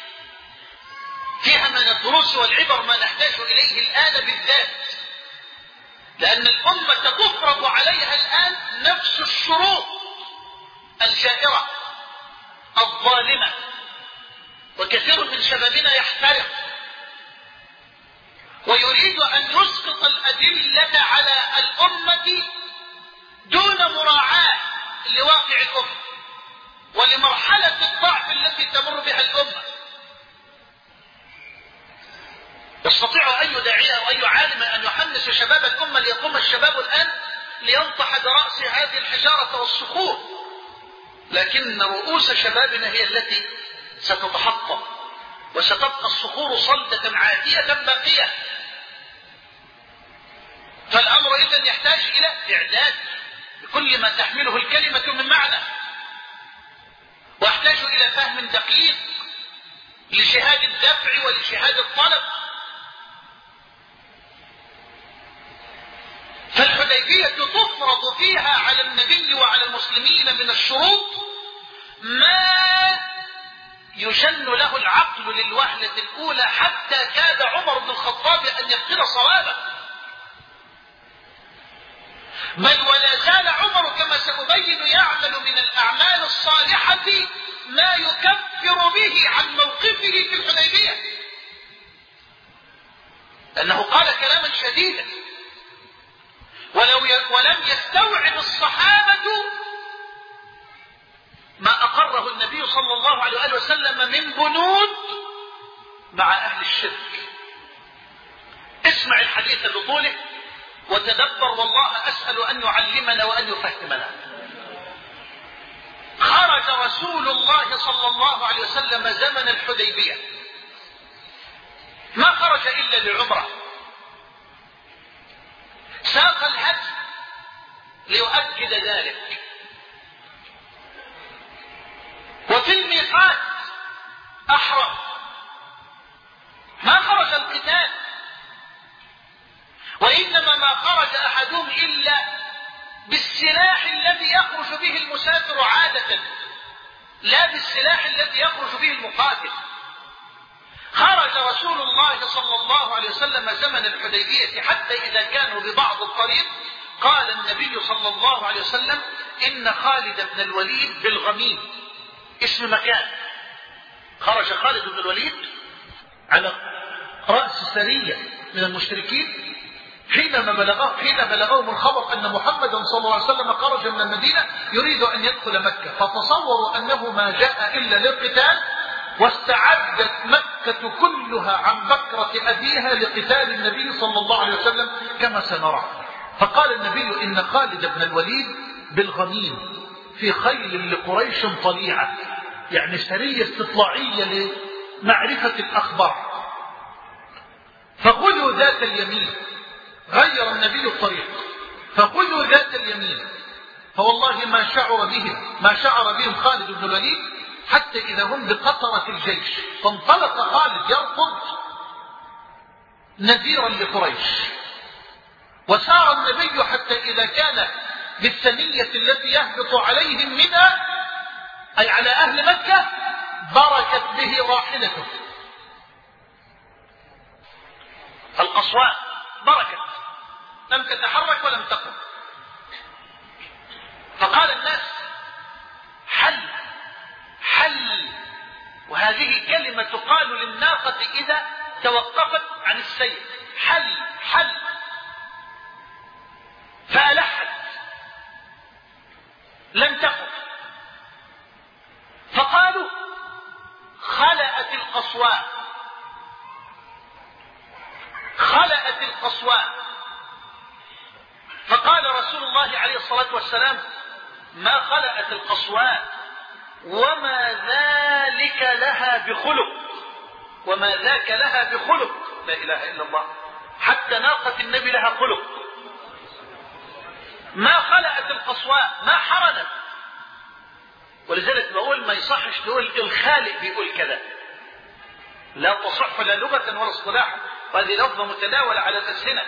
فيها من الدروس والعبر ما نحتاج إليه الآن بالذات، لأن الأمة تفرض عليها الآن نفس الشروط الجائرة الظالمة، وكثير من شبابنا يحترق ويريد أن يسقط الأدلة على الأمة دون مراعاة لواقع الأمة ولمرحلة الضعف التي تمر بها الأمة. يستطيع أي داعية أو أي عالم أن يحمس شباب الأمة ليقوم الشباب الآن لينطح برأس هذه الحجارة والصخور، لكن رؤوس شبابنا هي التي ستتحطم وستبقى الصخور صلدة عاتية باقية. فالأمر إذن يحتاج إلى إعداد بكل ما تحمله الكلمة من معنى، واحتاج إلى فهم دقيق لجهاد الدفع ولجهاد الطلب. فالحديبية تفرض فيها على النبي وعلى المسلمين من الشروط ما يجن له العقل للوهلة الأولى، حتى كاد عمر بن الخطاب أن يفقد صوابه، بل ولا زال عمر كما سأبين يعمل من الأعمال الصالحة ما يكفر به عن موقفه في الحديبية، لأنه قال كلاما شديدا ولم يستوعب الصحابة ما أقره النبي صلى الله عليه وسلم من بنود مع أهل الشرك. اسمع الحديث بطوله وتدبر، والله أسأل أن يعلمنا وأن يفهمنا. خرج رسول الله صلى الله عليه وسلم زمن الحديبية، ما خرج إلا لعمرة، ساق الهدي ليؤكد ذلك، وفي الميقات أحرم، ما خرج القتال، وإنما ما خرج أحدهم إلا بالسلاح الذي يخرج به المسافر عادة، لا بالسلاح الذي يخرج به المقاتل. خرج رسول الله صلى الله عليه وسلم زمن الحديبية حتى إذا كانوا ببعض الطريق قال النبي صلى الله عليه وسلم إن خالد بن الوليد بالغميم، اسم مكان. خرج خالد بن الوليد على رأس سرية من المشركين حين بلغهم الخبر أن محمدا صلى الله عليه وسلم خرج من المدينة يريد أن يدخل مكة، فتصوروا أنه ما جاء إلا للقتال، واستعدت مكة كلها عن بكرة أبيها لقتال النبي صلى الله عليه وسلم كما سنرى. فقال النبي إن خالد بن الوليد بالغميم في خيل لقريش طليعة، يعني سرية استطلاعية لمعرفة الأخبار، فخذوا ذات اليمين. غير النبي الطريق، فخذوا ذات اليمين. فوالله ما شعر بهم خالد بن الوليد حتى إذا هم بقطرة الجيش، فانطلق خالد يركض نذيرا لقريش، وسار النبي حتى إذا كان بالثنية التي يهبط عليهم منها أي على أهل مكة بركت به راحلته، القصواء بركت لم تتحرك ولم تقم. فقال الناس حل، وهذه كلمة تقال للناقة إذا توقفت عن السير، حل، فألحت لم تقم. فقالوا القصواء. خلأت القصواء، فقال رسول الله عليه الصلاة والسلام: ما خلأت القصواء وما ذلك لها بخلق، وما ذاك لها بخلق. لا إله إلا الله، حتى ناقة النبي لها خلق. ما خلأت القصواء، ما حرنت. ولذلك بقول ما يصحش تقول الخالق بيقول كذا، لا تصح لا لغة ولا اصطلاحا، وهذه لفظة متداولة على الألسنة.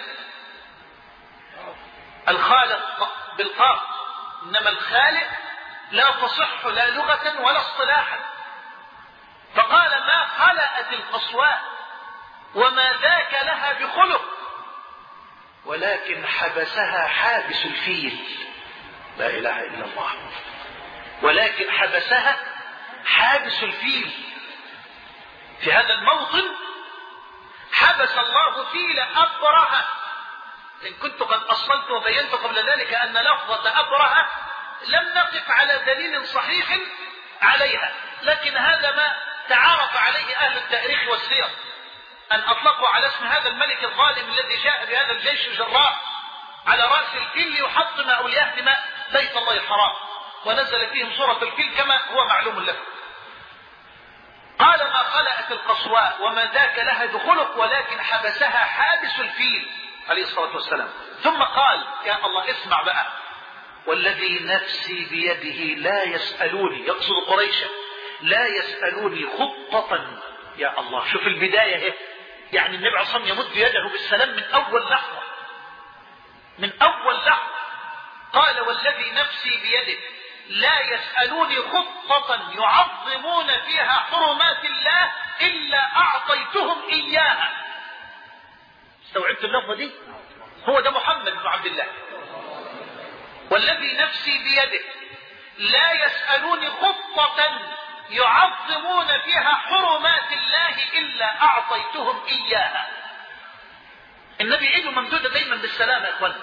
الخالق بالقاف، إنما الخالق لا تصح لا لغة ولا اصطلاحا. فقال: ما خلأت القصواء وما ذاك لها بخلق، ولكن حبسها حابس الفيل. لا إله إلا الله. ولكن حبسها حابس الفيل. في هذا الموطن حبس الله فيل أبرهة. إن كنت قد أصلت وبينت قبل ذلك أن لفظة أبرهة لم نقف على دليل صحيح عليها، لكن هذا ما تعارف عليه أهل التاريخ والسير، أن أطلقوا على اسم هذا الملك الظالم الذي جاء بهذا الجيش الجراح على رأس الفيل ليحطم أو ليهدم بيت الله الحرام، ونزل فيهم سورة الفيل كما هو معلوم لكم. قال: ما خلأت القصواء وما ذاك لها بخلق، ولكن حبسها حابس الفيل عليه الصلاة والسلام. ثم قال: يا الله اسمع بقى: والذي نفسي بيده لا يسألوني، يقصد قريشا، لا يسألوني خطة. يا الله، شوف البداية ايه، يعني النبي عليه الصلاة والسلام يمد يده بالسلام من أول لحظة، من أول لحظة. قال: والذي نفسي بيده لا يسألوني خطة يعظمون فيها حرمات الله إلا أعطيتهم إياها. استوعبت اللفظة دي؟ هو ده محمد بن عبد الله. والذي نفسي بيده لا يسألوني خطة يعظمون فيها حرمات الله إلا أعطيتهم إياها. النبي ايده ممدودة دايما بالسلام يا اخوان،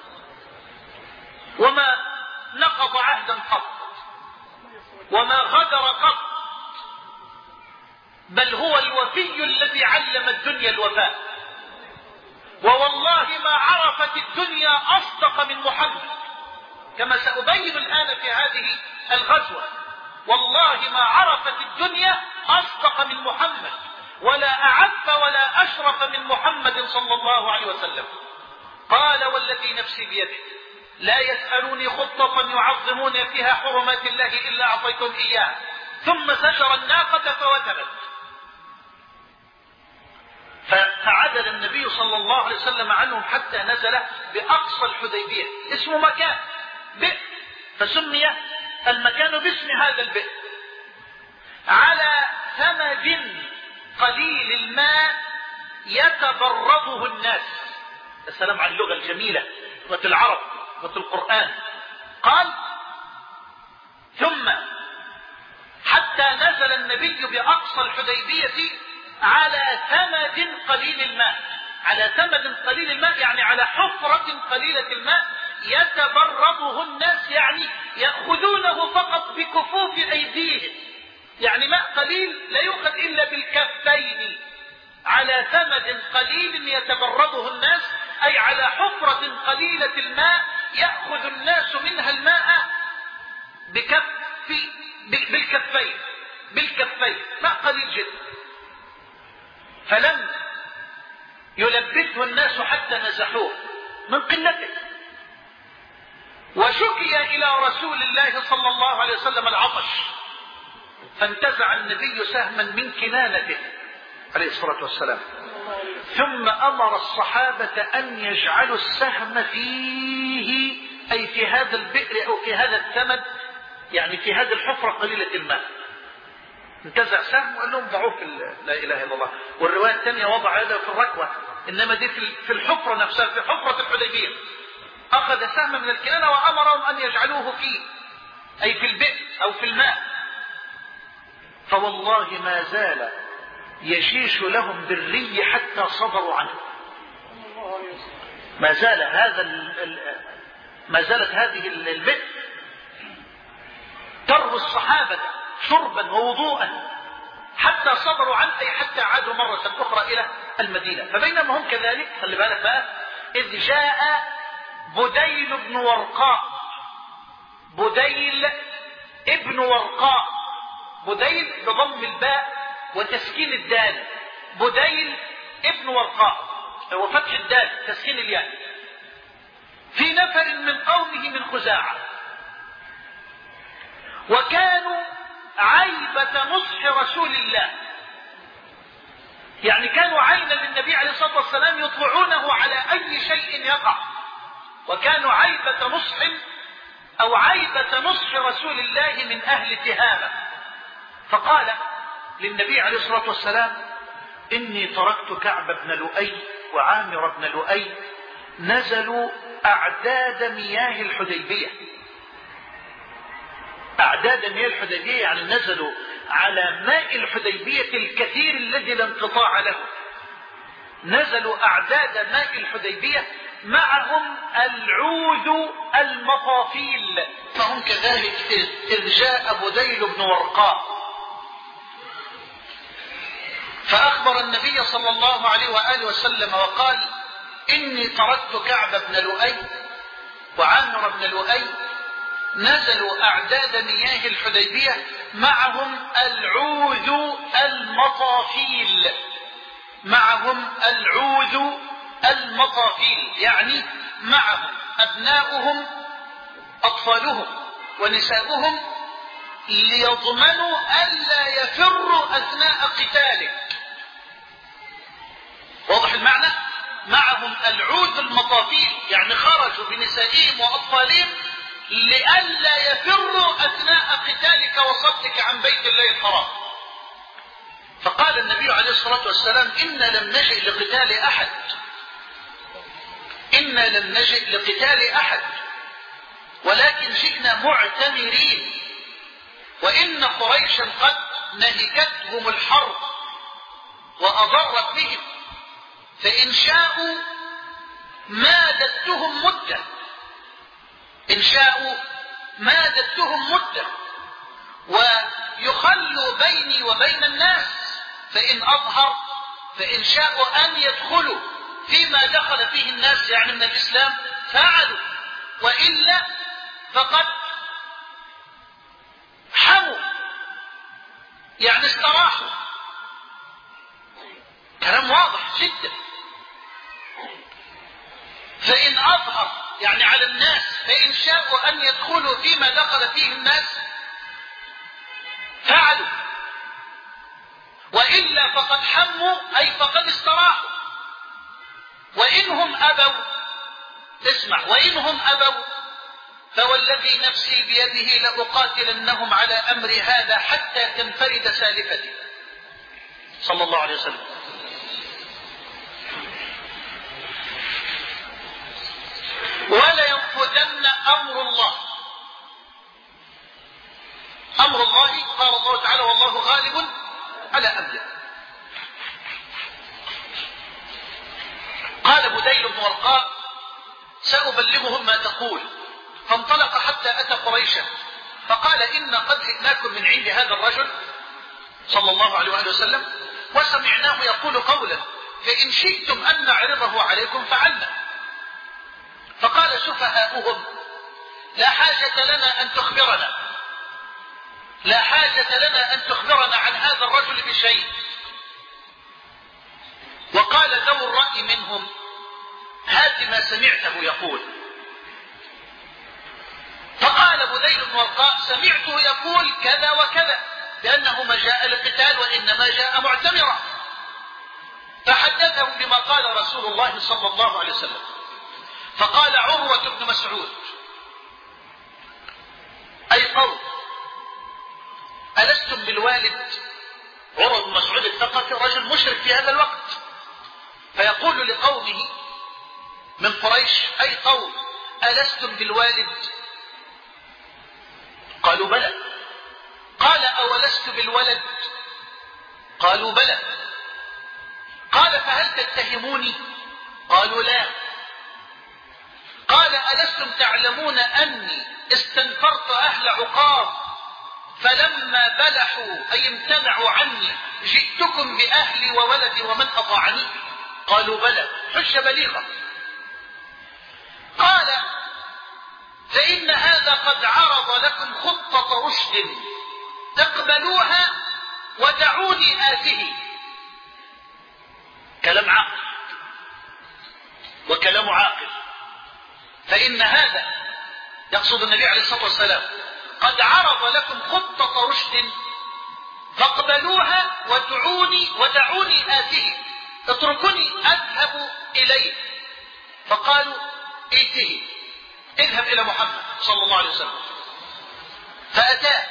وما نقض عهدا قط، وما غدر قط، بل هو الوفي الذي علم الدنيا الوفاء. ووالله ما عرفت الدنيا أصدق من محمد، كما سأبين الآن في هذه الغزوة. والله ما عرفت الدنيا أصدق من محمد، ولا أعف ولا أشرف من محمد صلى الله عليه وسلم. قال: والذي نفسي بيده لا يسألوني خطة يعظمون فيها حرمات الله إلا أعطيتهم إياه. ثم سجر الناقة فوثبت، فعدل النبي صلى الله عليه وسلم عنهم حتى نزل بأقصى الحديبية، اسمه مكان بئر، فسمي المكان باسم هذا البئر، على ثمد قليل الماء يتبرده الناس. السلام على اللغة الجميلة، لغة العرب، لغة القرآن. قال: ثم حتى نزل النبي بأقصى الحديبية على ثمد قليل الماء. على ثمد قليل الماء يعني على حفرة قليلة الماء يتبرده الناس، يعني يأخذونه فقط بكفوف أيديهم، يعني ماء قليل لا يؤخذ إلا بالكفين. على ثمد قليل يتبرده الناس، أي على حفرة قليلة الماء يأخذ الناس منها الماء بالكفين، ماء قليل جدا. فلم يلبثه الناس حتى نزحوه من قلته. وشكي إلى رسول الله صلى الله عليه وسلم العطش، فانتزع النبي سهما من كنانته عليه الصلاة والسلام، ثم أمر الصحابة أن يجعلوا السهم فيه، أي في هذا البئر أو في هذا الثمد، يعني في هذه الحفرة قليلة الماء. انتزع سهم وقال لهم ضعوه في لا إله إلا الله. والرواية الثانية وضع يده في الركوة، إنما دي في الحفرة نفسها، في حفرة الحديبية. أخذ سهم من الكنانة وأمرهم أن يجعلوه فيه، أي في البئر أو في الماء. فوالله ما زال يجيش لهم بالري حتى صدروا عنه. ما زالت هذه البئر تروي الصحابة شربا ووضوءا حتى صبروا عنه، أي حتى عادوا مرة أخرى إلى المدينة. فبينما هم كذلك، خلي بالك بقى، إذ جاء بديل بن ورقاء. بديل ابن ورقاء، بديل بضم الباء وتسكين الدال، بديل ابن ورقاء وفتح الدال تسكين الياء، في نفر من قومه من خزاعة، وكانوا عيبة نصح رسول الله، يعني كانوا عينا للنبي عليه الصلاة والسلام يطلعونه على أي شيء يقع، وكانوا عيبة نصح أو عيبة نصح رسول الله من أهل تهامة. فقال للنبي عليه الصلاة والسلام: إني تركت كعب بن لؤي وعامر بن لؤي نزلوا أعداد مياه الحديبية. أعداد مياه الحديبية يعني نزلوا على ماء الحديبية الكثير الذي لا انقطاع له، نزلوا أعداد ماء الحديبية معهم العود المطافيل. فهم كذلك إذ جاء بديل بن ورقاء فأخبر النبي صلى الله عليه وآله وسلم وقال: إني تركت كعب بن لؤي وعامر بن لؤي نزلوا أعداد مياه الحديبية معهم العود المطافيل، معهم العود المطافيل، يعني معهم أبناؤهم أطفالهم ونساؤهم ليضمنوا ألا يفروا أثناء قتاله. واضح المعنى؟ معهم العود المطافيل، يعني خرجوا بنسائهم وأطفالهم لئلا يفروا أثناء قتالك وصدك عن بيت الله الحرام. فقال النبي عليه الصلاة والسلام: إنا لم نجئ لقتال أحد، إنا لم نجئ لقتال أحد، ولكن جئنا معتمرين، وإن قريشا قد نهكتهم الحرب وأضرت بهم، فإن شاءوا مادتهم مدة، إن شاءوا مادتهم مدة ويخلوا بيني وبين الناس، فإن أظهر فإن شاءوا أن يدخلوا فيما دخل فيه الناس يعني من الإسلام فعلوا، وإلا فقد حموا يعني استراحوا. كلام واضح جدا. فإن أظهر يعني على الناس، فإن شاءوا أن يدخلوا فيما دخل فيه الناس فعلوا، وإلا فقد حموا أي فقد استراحوا. وإنهم أبوا، اسمع، وإنهم أبوا فوالذي نفسي بيده لأقاتلنهم على أمر هذا حتى تنفرد سالفتي. صلى الله عليه وسلم. ولينفذن أمر الله. أمر الله قال الله تعالى: والله غالب على أمره. قال بديل بن ورقاء: سأبلغهم ما تقول. فانطلق حتى أتى قريشا فقال: إن قد جئناكم من عند هذا الرجل صلى الله عليه وآله وسلم وسمعناه يقول قولا، فإن شئتم أن نعرضه عليكم فعلنا. فقال سفهاؤهم: لا حاجة لنا أن تخبرنا، لا حاجة لنا أن تخبرنا عن هذا الرجل بشيء. وقال ذو الرأي منهم: هات ما سمعته يقول. فقال بديل بن ورقاء: سمعته يقول كذا وكذا، لأنه ما جاء للقتال وإنما جاء معتمرا. فحدثهم بما قال رسول الله صلى الله عليه وسلم. فقال عروة بن مسعود: أي قوم ألستم بالوالد؟ عروة بن مسعود الثقفي رجل مشرك في هذا الوقت، فيقول لقومه من قريش: أي قوم ألستم بالوالد؟ قالوا بلى. قال: أولست بالولد؟ قالوا بلى. قال: فهل تتهموني؟ قالوا لا. قال: ألستم تعلمون أني استنفرت أهل عقاب فلما بلحوا أي امتنعوا عني جئتكم بأهلي وولدي ومن أطاعني؟ قالوا بلى. حجة بليغة. قال فإن هذا قد عرض لكم خطة رشد تقبلوها ودعوني آته. كلام عاقل وكلام عاقل. فإن هذا يقصد النبي عليه الصلاة والسلام قد عرض لكم خطة رشد فاقبلوها ودعوني آته، اتركوني أذهب إليه. فقالوا ائته، اذهب إلى محمد صلى الله عليه وسلم. فأتاه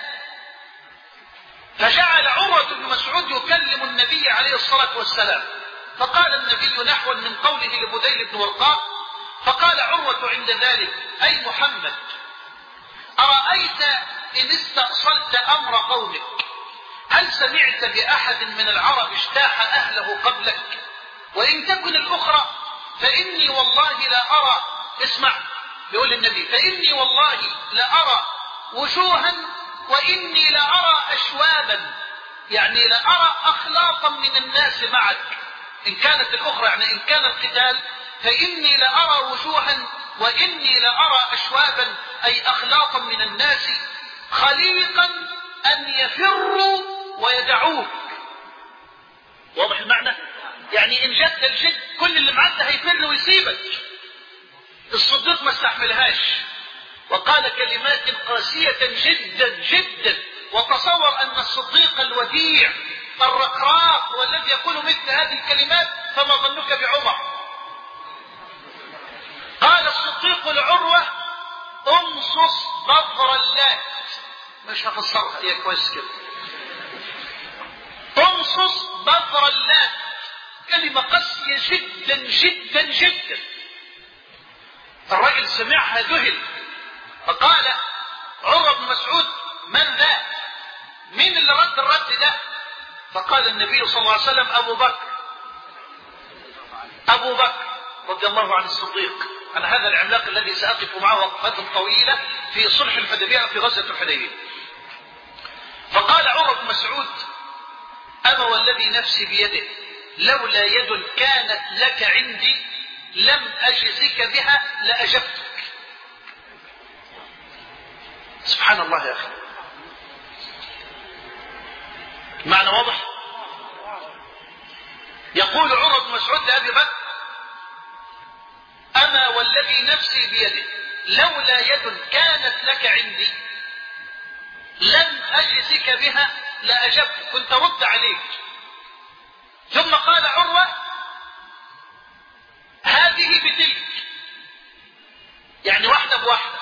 فجعل عروة بن مسعود يكلم النبي عليه الصلاة والسلام، فقال النبي نحوا من قوله لبديل بن ورقاء، فقال عروة عند ذلك أي محمد أرأيت إن استأصلت أمر قومك هل سمعت بأحد من العرب اجتاح أهله قبلك؟ وإن تكن الأخرى فإني والله لا أرى، اسمع يقول النبي، فإني والله لا أرى وجوها وإني لا أرى أشوابا، يعني لا أرى أخلاقا من الناس معك. إن كانت الأخرى يعني إن كان القتال فإني لا أرى وجوها وإني لا أرى أشوابا أي أخلاقا من الناس خليقا أن يفروا ويدعوك. واضح المعنى؟ يعني إن جد الجد كل اللي معك هيفر ويسيبك. الصديق ما استحملهاش وقال كلمات قاسية جدا جدا. وتصور أن الصديق الوديع الرقراق والذي يقول مثل هذه الكلمات، فما ظنك بعمر؟ قال الصديق لعروة امصص بظر اللات، مش هفسرها هي كويس كده، امصص بظر اللات، كلمة قاسية جدا جدا جدا. الرجل سمعها ذهل فقال عروة بن مسعود من ذا؟ مين اللي رد الرد ده؟ فقال النبي صلى الله عليه وسلم أبو بكر رضي الله عن الصديق. أنا هذا العملاق الذي سأقف معه وقفات طويلة في صلح الحديبية في غزوة الحديبية. فقال عروة بن مسعود أما والذي نفسي بيده لولا يد كانت لك عندي لم أجزك بها لأجبتك. سبحان الله يا أخي، معنى واضح. يقول عروة بن مسعود لأبي بكر أما والذي نفسي بيده لولا يد كانت لك عندي لم أجزك بها لأجبتك، كنت رد عليك. ثم قال عروة هذه بتلك، يعني واحدة بواحدة.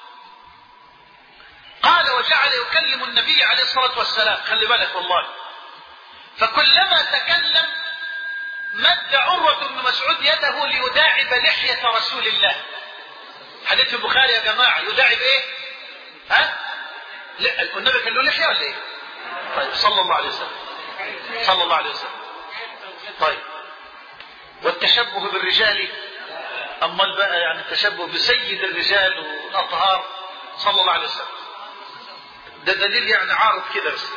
قال وجعل يكلم النبي عليه الصلاة والسلام، خلي بالك والله، فكلما تكلم مد عروة بن مسعود يده ليداعب لحية رسول الله. حديث البخاري يا جماعة، يداعب ايه؟ ها؟ النبي كان له لحية ولا ايه؟ طيب صلى الله عليه وسلم، صلى الله عليه وسلم. طيب والتشبه بالرجال أمال بقى، يعني التشبه بسيد الرجال والأطهار صلى الله عليه وسلم، ده دليل يعني عارض كده بس.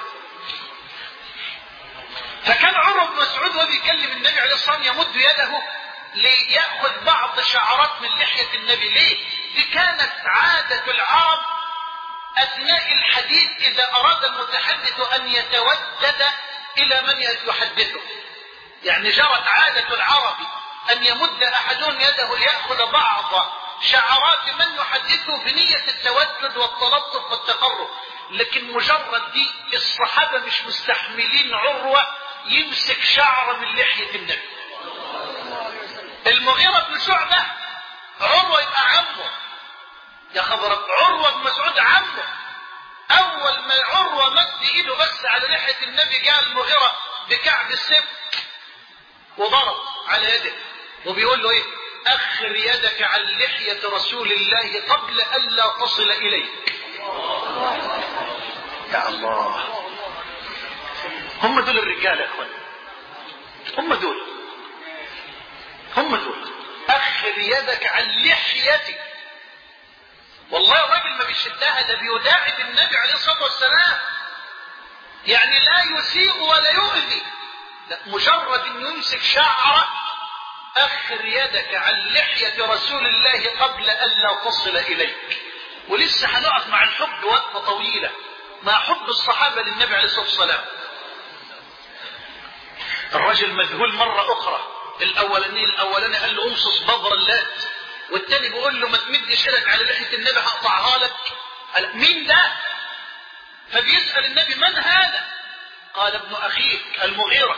فكان عروة بن مسعود وهو بيكلم النبي عليه الصلاة والسلام يمد يده ليأخذ بعض شعرات من لحية النبي. ليه؟ دي كانت عادة العرب أثناء الحديث إذا أراد المتحدث أن يتودد إلى من يحدثه. يعني جرت عادة العرب أن يمد أحدهم يده ليأخذ بعض شعرات من يحدثه بنية التودد والتلطف والتقرب. لكن مجرد دي الصحابة مش مستحملين عروة يمسك شعر من لحية النبي. المغيرة بن شعبة عروة يبقى عمه، يا خبر، عروة بن مسعود عمه. أول ما عروة مد إيده بس على لحية النبي جاء المغيرة بكعب السيف وضرب على يده وبيقول له ايه؟ أخر يدك عن لحية رسول الله قبل أن لا تصل إليك. يا الله، هم دول الرجال يا اخوان، هم دول أخر يدك عن لحيتي. والله الراجل ما بيشدها، ده بيداعب النبي عليه الصلاة والسلام يعني لا يسيء ولا يؤذي، لا، مجرد ان يمسك شعره، اخر يدك عن لحية رسول الله قبل ان لا تصل اليك. ولسه هنقف مع الحب وقفة طويلة، مع حب الصحابة للنبي عليه الصلاة والسلام. الرجل مذهول مرة اخرى، الاولاني قال له امصص ببر اللات، والتاني بيقول له ما تمدش ايدك على لحية النبي هقطعها لك. قال مين ده؟ فبيسأل النبي من هذا؟ قال ابن اخيك المغيرة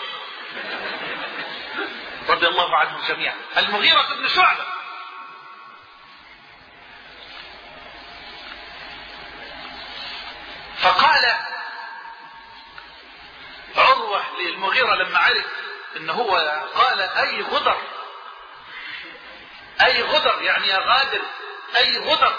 رضي الله عنهم جميعا، المغيرة بن شعبة. فقال عروة للمغيرة لما عرف ان هو قال اي غدر، اي غدر يعني يا غادر، اي غدر،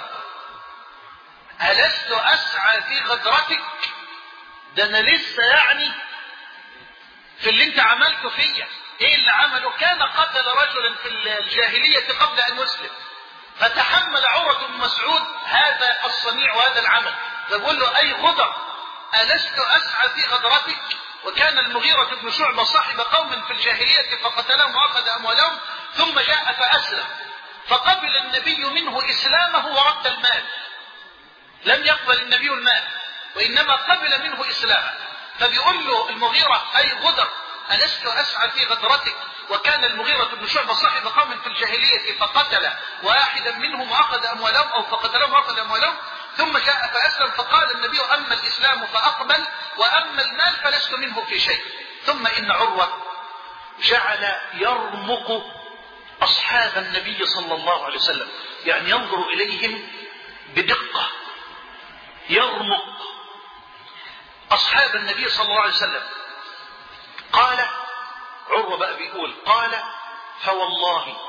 ألست أسعى في غدرتك؟ ده أنا لسه يعني في اللي أنت عملته فيا. إيه اللي عمله؟ كان قتل رجلا في الجاهلية قبل أن يسلم، فتحمل عروة بن مسعود هذا الصنيع وهذا العمل، فبقول له أي غدر، ألست أسعى في غدرتك؟ وكان المغيرة بن شعبة صاحب قوم في الجاهلية فقتلهم وأخذ أموالهم، ثم جاء فأسلم، فقبل النبي منه إسلامه ورد المال. لم يقبل النبي المال، وإنما قبل منه إسلامه. فبيقول له المغيرة أي غدر، ألست أسعى في غدرتك؟ وكان المغيرة بن شعبة صاحب قوم في الجاهلية فقتل واحدا منهم وأخذ أموالهم، أو فقتلهم وأخذ أموالهم، ثم جاء فأسلم، فقال النبي أما الإسلام فأقبل، وأما المال فلست منه في شيء. ثم إن عروة جعل يرمق أصحاب النبي صلى الله عليه وسلم، يعني ينظر إليهم بدقة، يرمق أصحاب النبي صلى الله عليه وسلم. قال عروة بقى بيقول قال فوالله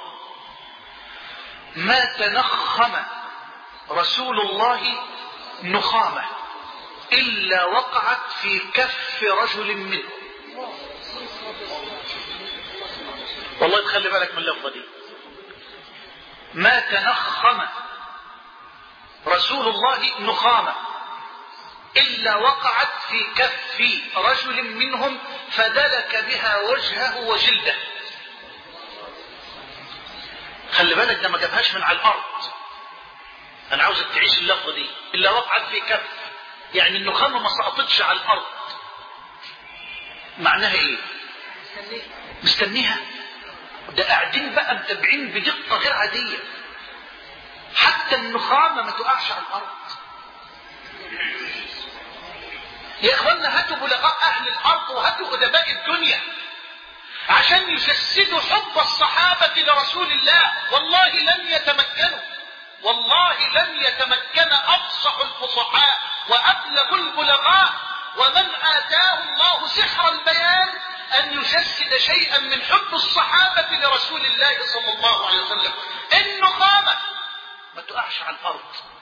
ما تنخم رسول الله نخامة إلا وقعت في كف رجل منه. والله تخلي بالك من اللفظة دي، ما تنخم رسول الله نخامة إلا وقعت في كف رجل منهم فدلك بها وجهه وجلده. خلي بالك ده ما جابهاش من على الأرض، أنا عاوزك تعيش اللفظة دي، إلا وقعت في كف، يعني النخامة ما سقطتش على الأرض. معناها إيه؟ مستنيها. ده قاعدين بقى متابعين بدقة غير عادية، حتى النخامة ما تقعش على الأرض. يا إخوانا هاتوا بلغاء أهل الأرض وهاتوا أدباء الدنيا عشان يجسدوا حب الصحابة لرسول الله. والله لن يتمكنوا، والله لن يتمكن أفصح الفصحاء وأبلغ البلغاء ومن آتاه الله سحر البيان أن يجسد شيئا من حب الصحابة لرسول الله صلى الله عليه وسلم. النخامة ما تقعش على الأرض.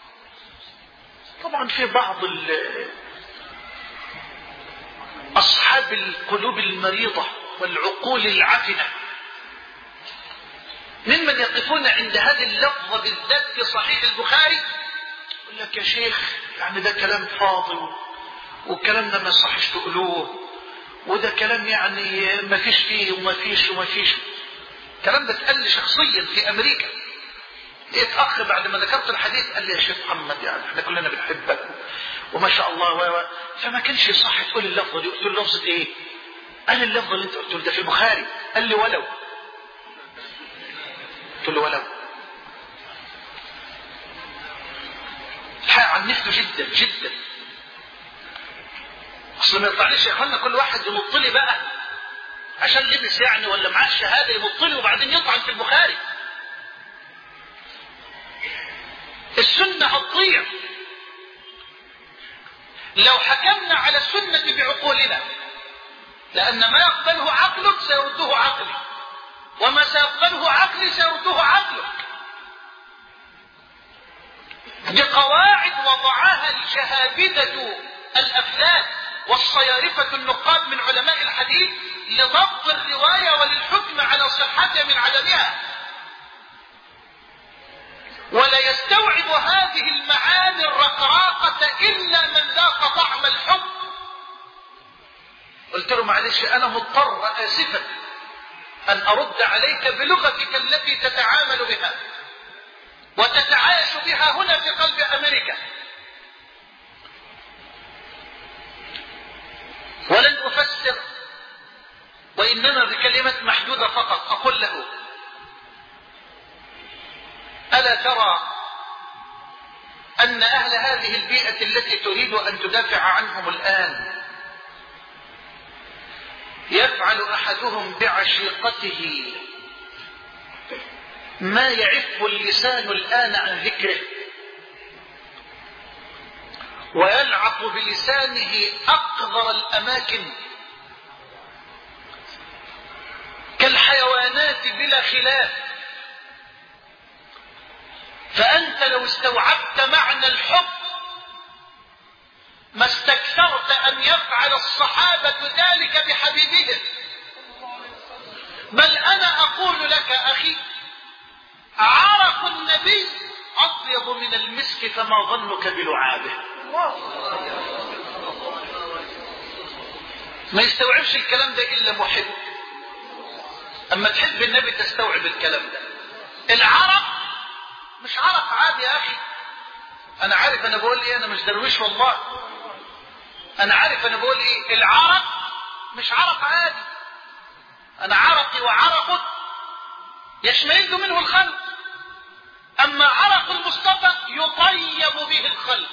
طبعا في بعض أصحاب القلوب المريضة والعقول العفنة ممن يقفون عند هذه اللفظة بالذات في صحيح البخاري، يقول لك يا شيخ يعني ده كلام فاضي، والكلام ده ما يصحش تقولوه، وده كلام يعني ما فيش فيه وما فيش. الكلام ده اتقال لي شخصيا في أمريكا. لقيت أخ بعد ما ذكرت الحديث قال لي يا شيخ محمد يعني احنا كلنا بنحبك وما شاء الله فما كانش صح تقول اللفظة دي. قلت له لفظة ايه؟ قال اللفظة اللي انت قلت له ده في البخاري. قال لي ولو. قلت له ولو. الحقيقة عنفته جدا جدا. اصل ما يطلعليش يا اخوانا كل واحد ينط لي بقى عشان لبس يعني ولا معاه الشهاده ينط لي وبعدين يطعن في البخاري. السنه هتضيع لو حكمنا على السنه بعقولنا، لان ما يقبله عقلك سيرده عقلي، وما سيقبله عقلي سيرده عقلك. بقواعد وضعها الجهابذة الأفلام والصيارفة النقاد من علماء الحديث لضبط الرواية وللحكم على صحتها من عدمها. ولا يستوعب هذه المعاني الرقراقة إلا من ذاق طعم الحب معلش أنا مضطر آسفا أن أرد عليك بلغتك التي تتعامل بها وتتعايش بها هنا في قلب أمريكا، ولن أفسر وإنما بكلمة محدودة فقط أقول له: ألا ترى أن أهل هذه البيئة التي تريد أن تدافع عنهم الآن يفعل أحدهم بعشيقته ما يعف اللسان الآن عن ذكره، ويلعق بلسانه أقذر الأماكن كالحيوانات بلا خلاف. فأنت لو استوعبت معنى الحب ما استكثرت أن يفعل الصحابة ذلك بحبيبهم. بل أنا أقول لك أخي عرق النبي أطيب من المسك، فما ظنك بلعابه. ما يستوعبش الكلام ده إلا محب. أما تحب النبي تستوعب الكلام ده. العرق مش عرق عادي يا أخي. أنا عارف أنا بقول إيه، أنا مش درويش والله. أنا عارف أنا بقول إيه. العرق مش عرق عادي. أنا عرقي وعرقك يشمئز منه الخلق. أما عرق المصطفى يطيب به الخلق.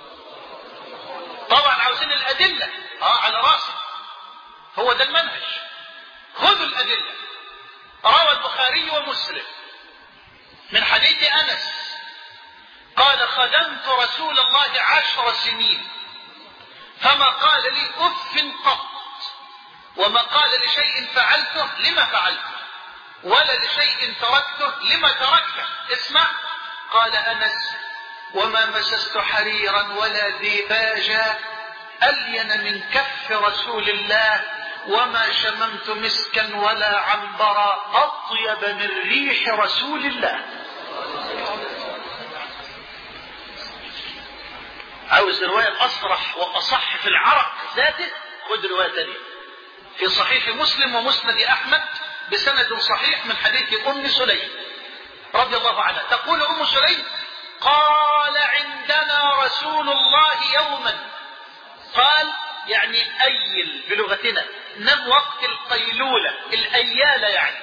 طبعا عاوزين الأدلة على راسي، هو ده المنهج. خذوا الأدلة. روى البخاري ومسلم من حديث أنس قال: خدمت رسول الله 10 سنين فما قال لي أف قط، وما قال لشيء فعلته لما فعلته، ولا لشيء تركته لما تركته. اسمع، قال أنس: وما مسست حريرا ولا ديباجا ألين من كف رسول الله، وما شممت مسكا ولا عنبرا أطيب من ريح رسول الله. عاوز رواية أصرح وأصح في العرق ذاته؟ خذ رواية ثانية في صحيح مسلم ومسند أحمد بسند صحيح من حديث أم سليم رضي الله عنها. تقول أم سليم: قال عندنا رسول الله يوما، قال يعني أيل بلغتنا، نم وقت القيلولة، الأيالة يعني.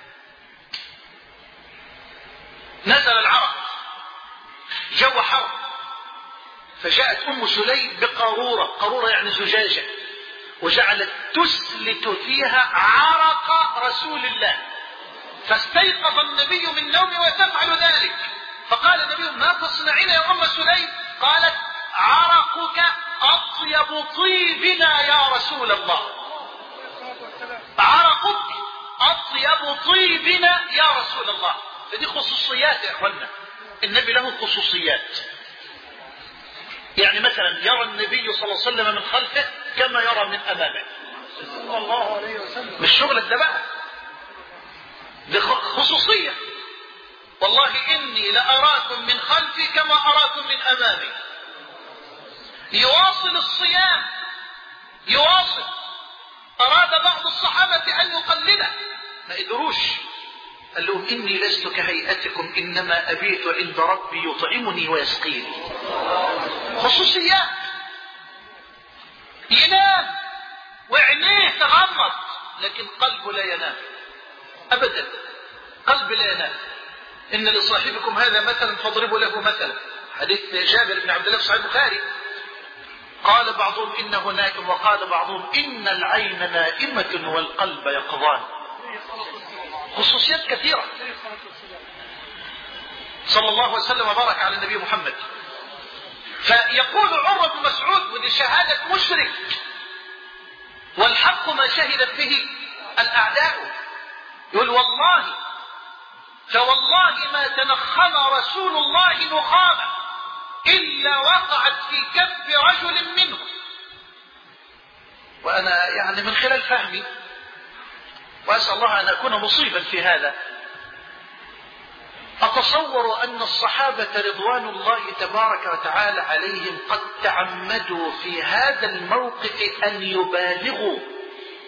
نزل العرق، جو حر، فجاءت أم سليم بقارورة، قارورة يعني زجاجة، وجعلت تسلت فيها عرق رسول الله. فاستيقظ النبي من نومه وتفعل ذلك، فقال النبي: ما تصنعين يا أم سليم؟ قالت: عرقك أطيب طيبنا يا رسول الله. عرقك أطيب طيبنا يا رسول الله. فدي خصوصيات يا أخوانا، النبي له خصوصيات. يعني مثلا يرى النبي صلى الله عليه وسلم من خلفه كما يرى من أمامه صلى الله عليه وسلم. مش شغلك ده بقى، دي خصوصية. والله إني لأراكم من خلفي كما أراكم من أمامي. يواصل الصيام، يواصل. أراد بعض الصحابة أن يقلده ما قدروش، قال لهم: إني لست كهيئتكم إنما أبيت عند ربي يطعمني ويسقيني. خصوصيات. ينام وعينيه تغمض لكن قلبه لا ينام أبدا. قلب لا ينام. إن لصاحبكم هذا مثلا فاضربوا له مثلا. حديث جابر بن عبد الله في صحيح البخاري. قال بعضهم إنه نائم، وقال بعضهم إن العين نائمة والقلب يقظان. خصوصيات كثيرة. صلى الله وسلم وبارك على النبي محمد. فيقول عمر بن مسعود، ودي شهادة مشرك، والحق ما شهدت به الأعداء، يقول: والله فوالله ما تنخم رسول الله نخامة إلا وقعت في كف رجل منه. وأنا يعني من خلال فهمي، وأسأل الله أن أكون مصيبا في هذا، أتصور أن الصحابة رضوان الله تبارك وتعالى عليهم قد تعمدوا في هذا الموقف أن يبالغوا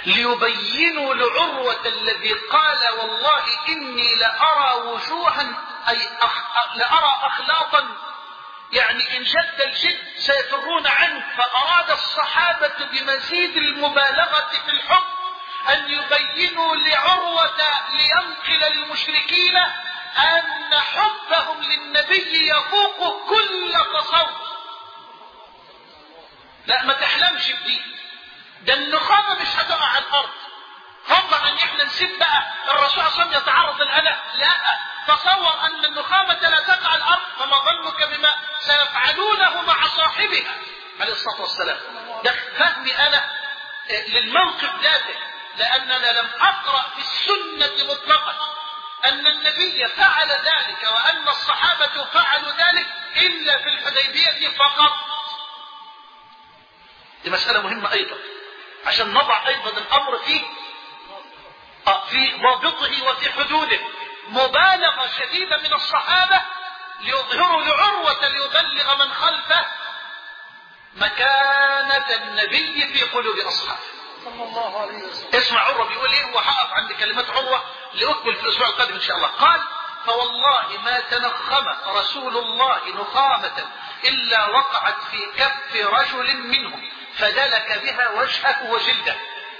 ليبينوا لعروة الذي قال والله إني لأرى وجوها أي لأرى أخلاقا يعني إن شد الجد سيفرون عنه. فأراد الصحابة بمزيد المبالغة في الحب أن يبينوا لعروة لينقل للمشركين أن حبهم للنبي يفوق كل تصور. لا ما تحلمش بدي، ده النخامة مش هتقع على الأرض. فضلا أن احنا نسيب بقى الرسول صلى الله عليه وسلم يتعرض للأذى، لا، تصور أن النخامة لا تقع على الأرض، فما ظنك بما سيفعلونه مع صاحبها عليه الصلاة والسلام. ده فهمي أنا للموقف ذاته، لأننا لم أقرأ في السنة مطلقا أن النبي فعل ذلك وأن الصحابة فعلوا ذلك إلا في الحديبية فقط. دي مسألة مهمة أيضا عشان نضع أيضا الأمر في ضابطه وفي حدوده. مبالغة شديدة من الصحابة ليظهروا لعروة ليبلغ من خلفه مكانة النبي في قلوب أصحابه صلى الله عليه وسلم. اسمع عروة بيقول ايه، وحقف عند كلمات عروة لأكمل في الأسبوع القادم إن شاء الله. قال فوالله ما تنخم رسول الله نخامة إلا وقعت في كف رجل منهم فدلك بها وجهه وجلده.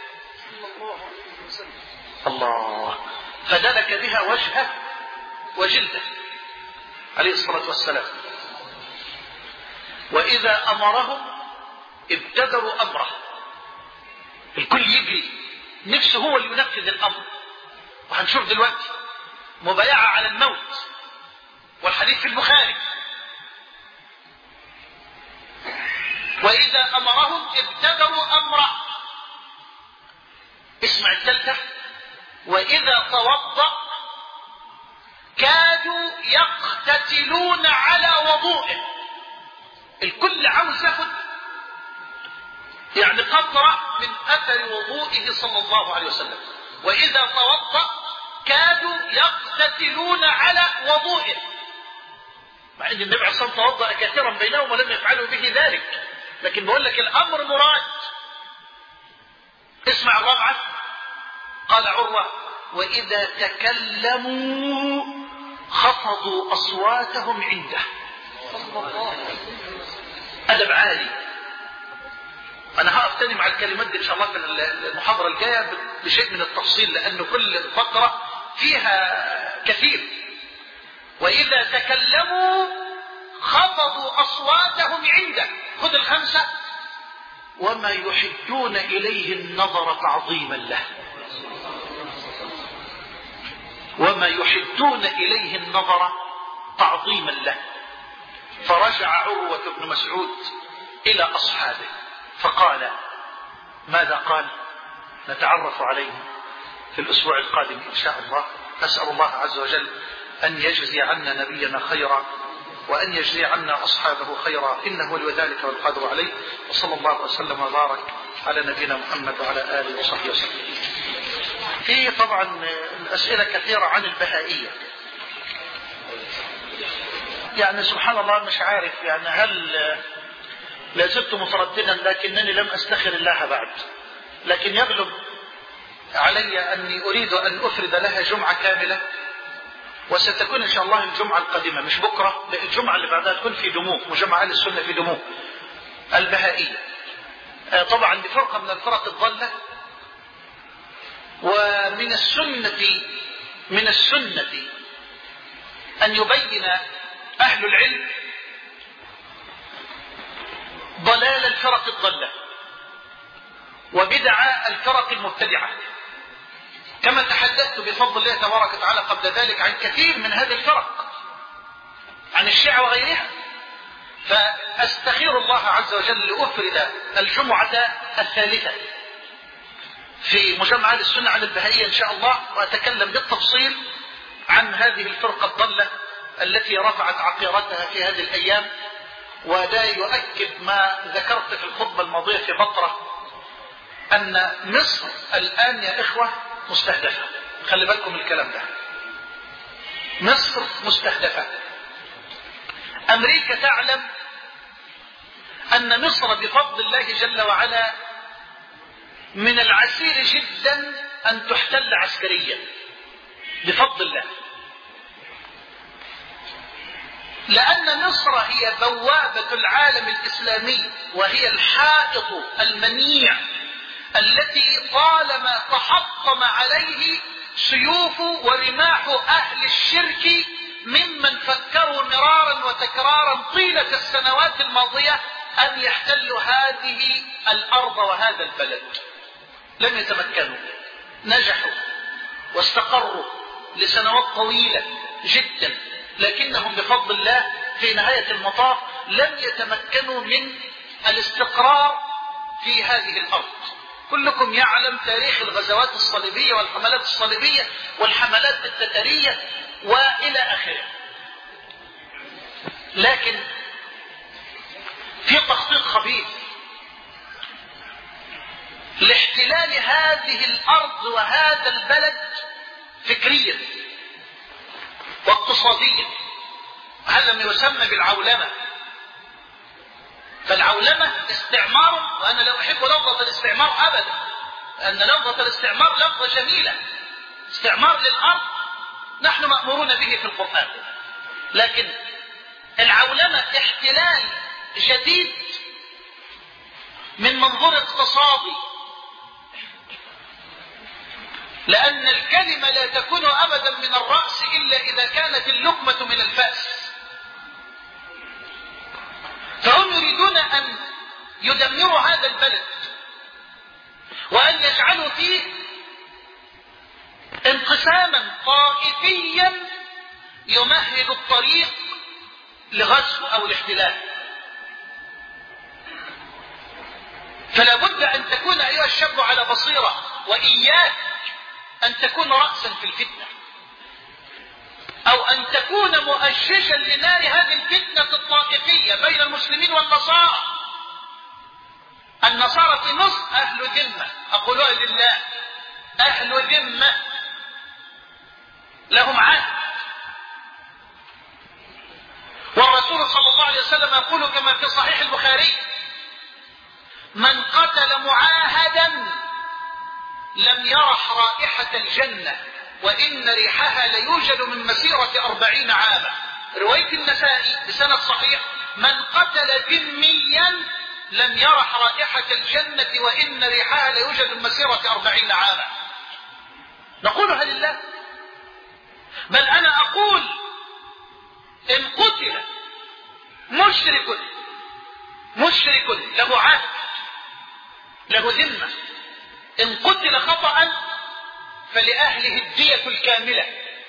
الله، فدلك بها وجهه وجلده عليه الصلاة والسلام. وإذا أمرهم ابتدروا أمره، الكل يجري نفسه هو اللي ينفذ الأمر. وهنشوف دلوقتي مبايعة على الموت، والحديث في البخاري. وإذا أمرهم ابتدروا أمره. اسمع الثالثة، وإذا توضأ كادوا يقتتلون على وضوئه. الكل عاوز ياخد يعني قطرة من أثر وضوئه صلى الله عليه وسلم. وإذا توضأ كادوا يقتتلون على وضوئه، مع أن النبي عليه الصلاة والسلام توضأ كثيرا بينهم ولم يفعلوا به ذلك، لكن بقول لك الأمر مراد. اسمع الرابعة، قال عروة وإذا تكلموا خفضوا أصواتهم عنده. أدب عالي. أنا هقف تاني مع الكلمات دي إن شاء الله في المحاضرة الجاية بشيء من التفصيل، لأن كل فقرة فيها كثير. وإذا تكلموا خفضوا أصواتهم عنده. خذ الخمسة، وما يحدون إليه النظر تعظيما له. وما يحدون إليه النظر تعظيما له. فرجع عروة بن مسعود إلى أصحابه فقال ماذا قال؟ نتعرف عليه في الأسبوع القادم إن شاء الله. أسأل الله عز وجل أن يجزي عنا نبينا خيرا وأن يجزي عنا أصحابه خيرا، إنه ولي ذلك والقادر عليه. وصلى الله وسلم وبارك على نبينا محمد وعلى آله وصحبه وسلم. في طبعا أسئلة كثيرة عن البهائية، يعني سبحان الله مش عارف يعني هل لازلت مترددا، لكنني لم أستخر الله بعد، لكن يبلغ علي أني أريد أن أفرد لها جمعة كاملة، وستكون إن شاء الله الجمعة القادمة مش بكرة، الجمعة اللي بعدها تكون في دموع، مجمع أهل السنة في دموع البهائية. طبعا دي فرقة من الفرق الضالة، ومن السنة أن يبين أهل العلم ضلال الفرق الضالة وبدع الفرق المبتدعة، كما تحدثت بفضل الله تبارك وتعالى قبل ذلك عن كثير من هذه الفرق، عن الشيعة وغيرها. فأستخير الله عز وجل لأفرد الجمعة الثالثة في مجمع أهل السنة عن البهائية إن شاء الله، وأتكلم بالتفصيل عن هذه الفرقة الضالة التي رفعت عقيرتها في هذه الأيام. وده يؤكد ما ذكرت في الخطبة الماضية في بطرة، أن مصر الآن يا إخوة مستهدفة. خلي بالكم الكلام ده، مصر مستهدفة. أمريكا تعلم أن مصر بفضل الله جل وعلا من العسير جدا أن تحتل عسكريا بفضل الله، لأن مصر هي بوابة العالم الإسلامي، وهي الحائط المنيع التي طالما تحطم عليه سيوف ورماح أهل الشرك ممن فكروا مرارا وتكرارا طيلة السنوات الماضية أن يحتلوا هذه الأرض وهذا البلد. لم يتمكنوا، نجحوا واستقروا لسنوات طويلة جدا، لكنهم بفضل الله في نهاية المطاف لم يتمكنوا من الاستقرار في هذه الأرض. كلكم يعلم تاريخ الغزوات الصليبية والحملات الصليبية والحملات التتارية وإلى آخره. لكن في تخطيط خبيث لاحتلال هذه الأرض وهذا البلد فكريا واقتصاديا، هذا ما يسمى بالعولمة. فالعولمة استعمار، وأنا لا أحب لفظة الاستعمار أبدا، لأن لفظة الاستعمار لفظة جميلة، استعمار للأرض نحن مأمورون به في القرآن، لكن العولمة احتلال جديد من منظور اقتصادي، لأن الكلمة لا تكون أبدا من الرأس إلا إذا كانت اللقمة من الفأس. فهم يريدون أن يدمروا هذا البلد وأن يجعلوا فيه انقساما طائفيا يمهد الطريق لغزو أو الاحتلال. فلا بد أن تكون أيها الشاب على بصيرة، وإياك أن تكون رأسا في الفتنة أو أن تكون مؤششا لنار هذه الفتنة الطائفية بين المسلمين والنصارى. النصارى في مصر أهل ذمة، أقولها لله، أهل ذمة لهم عهد، والرسول صلى الله عليه وسلم يقول كما في صحيح البخاري: من قتل معاهدا لم يرح رائحة الجنة وإن ريحها ليوجد من مسيرة 40 عاما. رواية النسائي بسند صحيح: من قتل ذميا لم يرح رائحة الجنة وإن ريحها ليوجد من مسيرة 40 عاما. نقولها لله، بل أنا أقول إن قتل مشرك له عهد له ذمة، إن قتل خطأ فلأهله الدية الكاملة.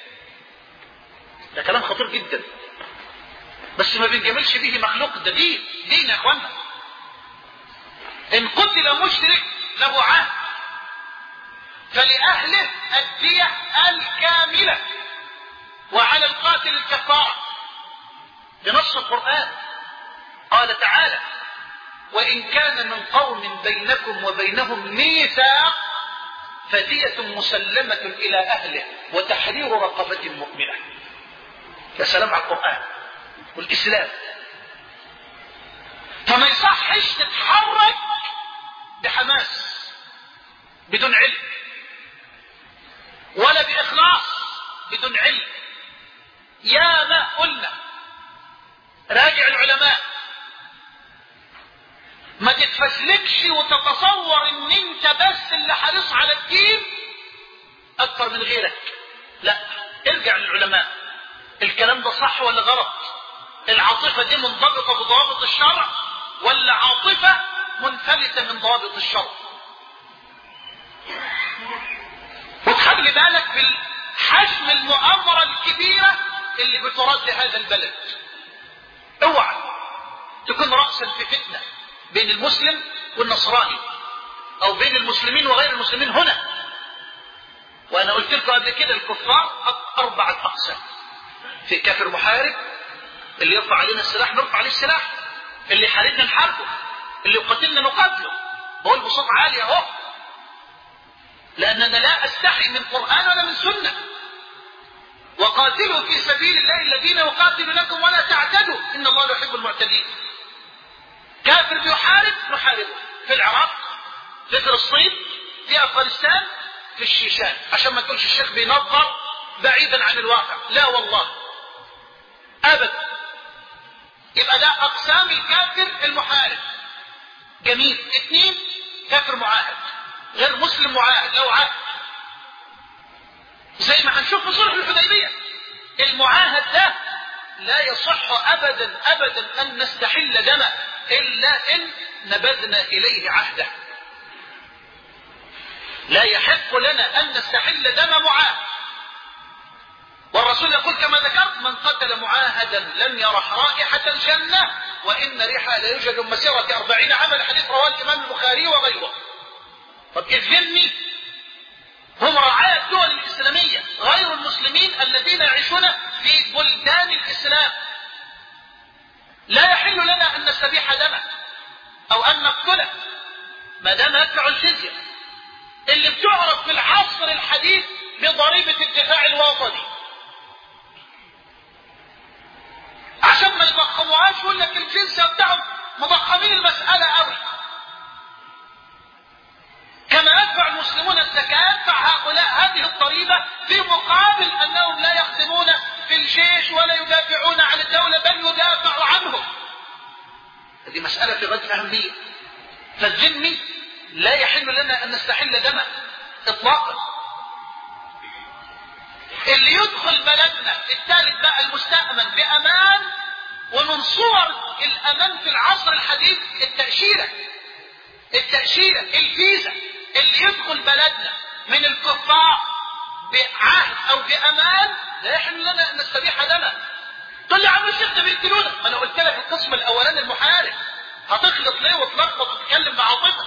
ده كلام خطير جدا، بس ما بنجملش به مخلوق، ده دين يا اخوانا. إن قتل مشرك له عهد فلأهله الدية الكاملة، وعلى القاتل الكفارة بنص القرآن. قال تعالى: وإن كان من قوم بينكم وبينهم ميثاق فدية مسلمة إلى أهله وتحرير رقبة مؤمنة. يا سلام على القرآن والإسلام. فما يصحش تتحرك بحماس بدون علم، ولا بإخلاص بدون علم. يا ما قلنا راجع العلماء، ما تتفسلكش وتتصور ان انت بس اللي حريص على الدين اكثر من غيرك. لا، ارجع للعلماء، الكلام ده صح ولا غلط؟ العاطفة دي منضبطة بضوابط الشرع ولا عاطفة منفلتة من ضوابط الشرع؟ وتخلي بالك بالحجم المؤامرة الكبيرة اللي بترد هذا البلد. اوعى تكون رأسا في فتنة بين المسلم والنصراني او بين المسلمين وغير المسلمين هنا. وانا قلت لكم قبل كده الكفار 4 اقسام: في كافر محارب اللي يرفع علينا السلاح نرفع عليه السلاح، اللي يحاربنا نحاربه، اللي يقاتلنا نقاتله. بقول بصوت عالي اهو، لاننا لا استحي من قرآن ولا من سنة. وقاتلوا في سبيل الله الذين يقاتلونكم ولا تعتدوا ان الله لا يحب المعتدين. كافر بيحارب نحاربه في العراق، في فلسطين، في افغانستان، في الشيشان، عشان ما تقولش الشيخ بينظر بعيدا عن الواقع. لا والله ابدا. يبقى ده اقسام الكافر المحارب. جميل. 2 كافر معاهد، غير مسلم معاهد لو عاهد، زي ما هنشوف في صلح الحديبية. المعاهد ده لا يصح ابدا ابدا ان نستحل دمه الا ان نبذنا اليه عهده. لا يحق لنا ان نستحل دم معاهد. والرسول يقول كما ذكرت: من قتل معاهدا لم يرح رائحة الجنة وإن ريحها لا يوجد مسيرة 40 عاما. حديث رواه الإمام البخاري وغيره. طب الذمي هم رعايا الدول الإسلامية غير المسلمين الذين يعيشون في بلدان الإسلام. لا يحل لنا أن نستبيح دمه أو أن نقتله ما دام يدفع الجزية اللي بتعرف في العصر الحديث بضريبة الدفاع الوطني. عشان ما يضخموهاش يقول لك الجنسية بتاعهم مضخمين المسألة قوي. كما يدفع المسلمون الزكاة يدفع هؤلاء هذه الضريبة في مقابل أنهم لا يخدمون في الجيش ولا يدافعون عن الدولة بل يدافع عنهم. هذه مسألة في غاية الأهمية. فالذمي لا يحل لنا أن نستحل دمه إطلاقا. اللي يدخل بلدنا الثالث بقى المستأمن بأمان. ومن صور الأمان في العصر الحديث التأشيرة الفيزا. اللي يدخل بلدنا من الكفار بعهد أو بأمان لا يحل لنا أن نستبيح دمه. تقول لي يا عم الشيخ ده بيقتلونا. ما أنا قلت لك القسم الأولاني المحارب. هتخلط ليه وتلخبط وتتكلم بعاطفة؟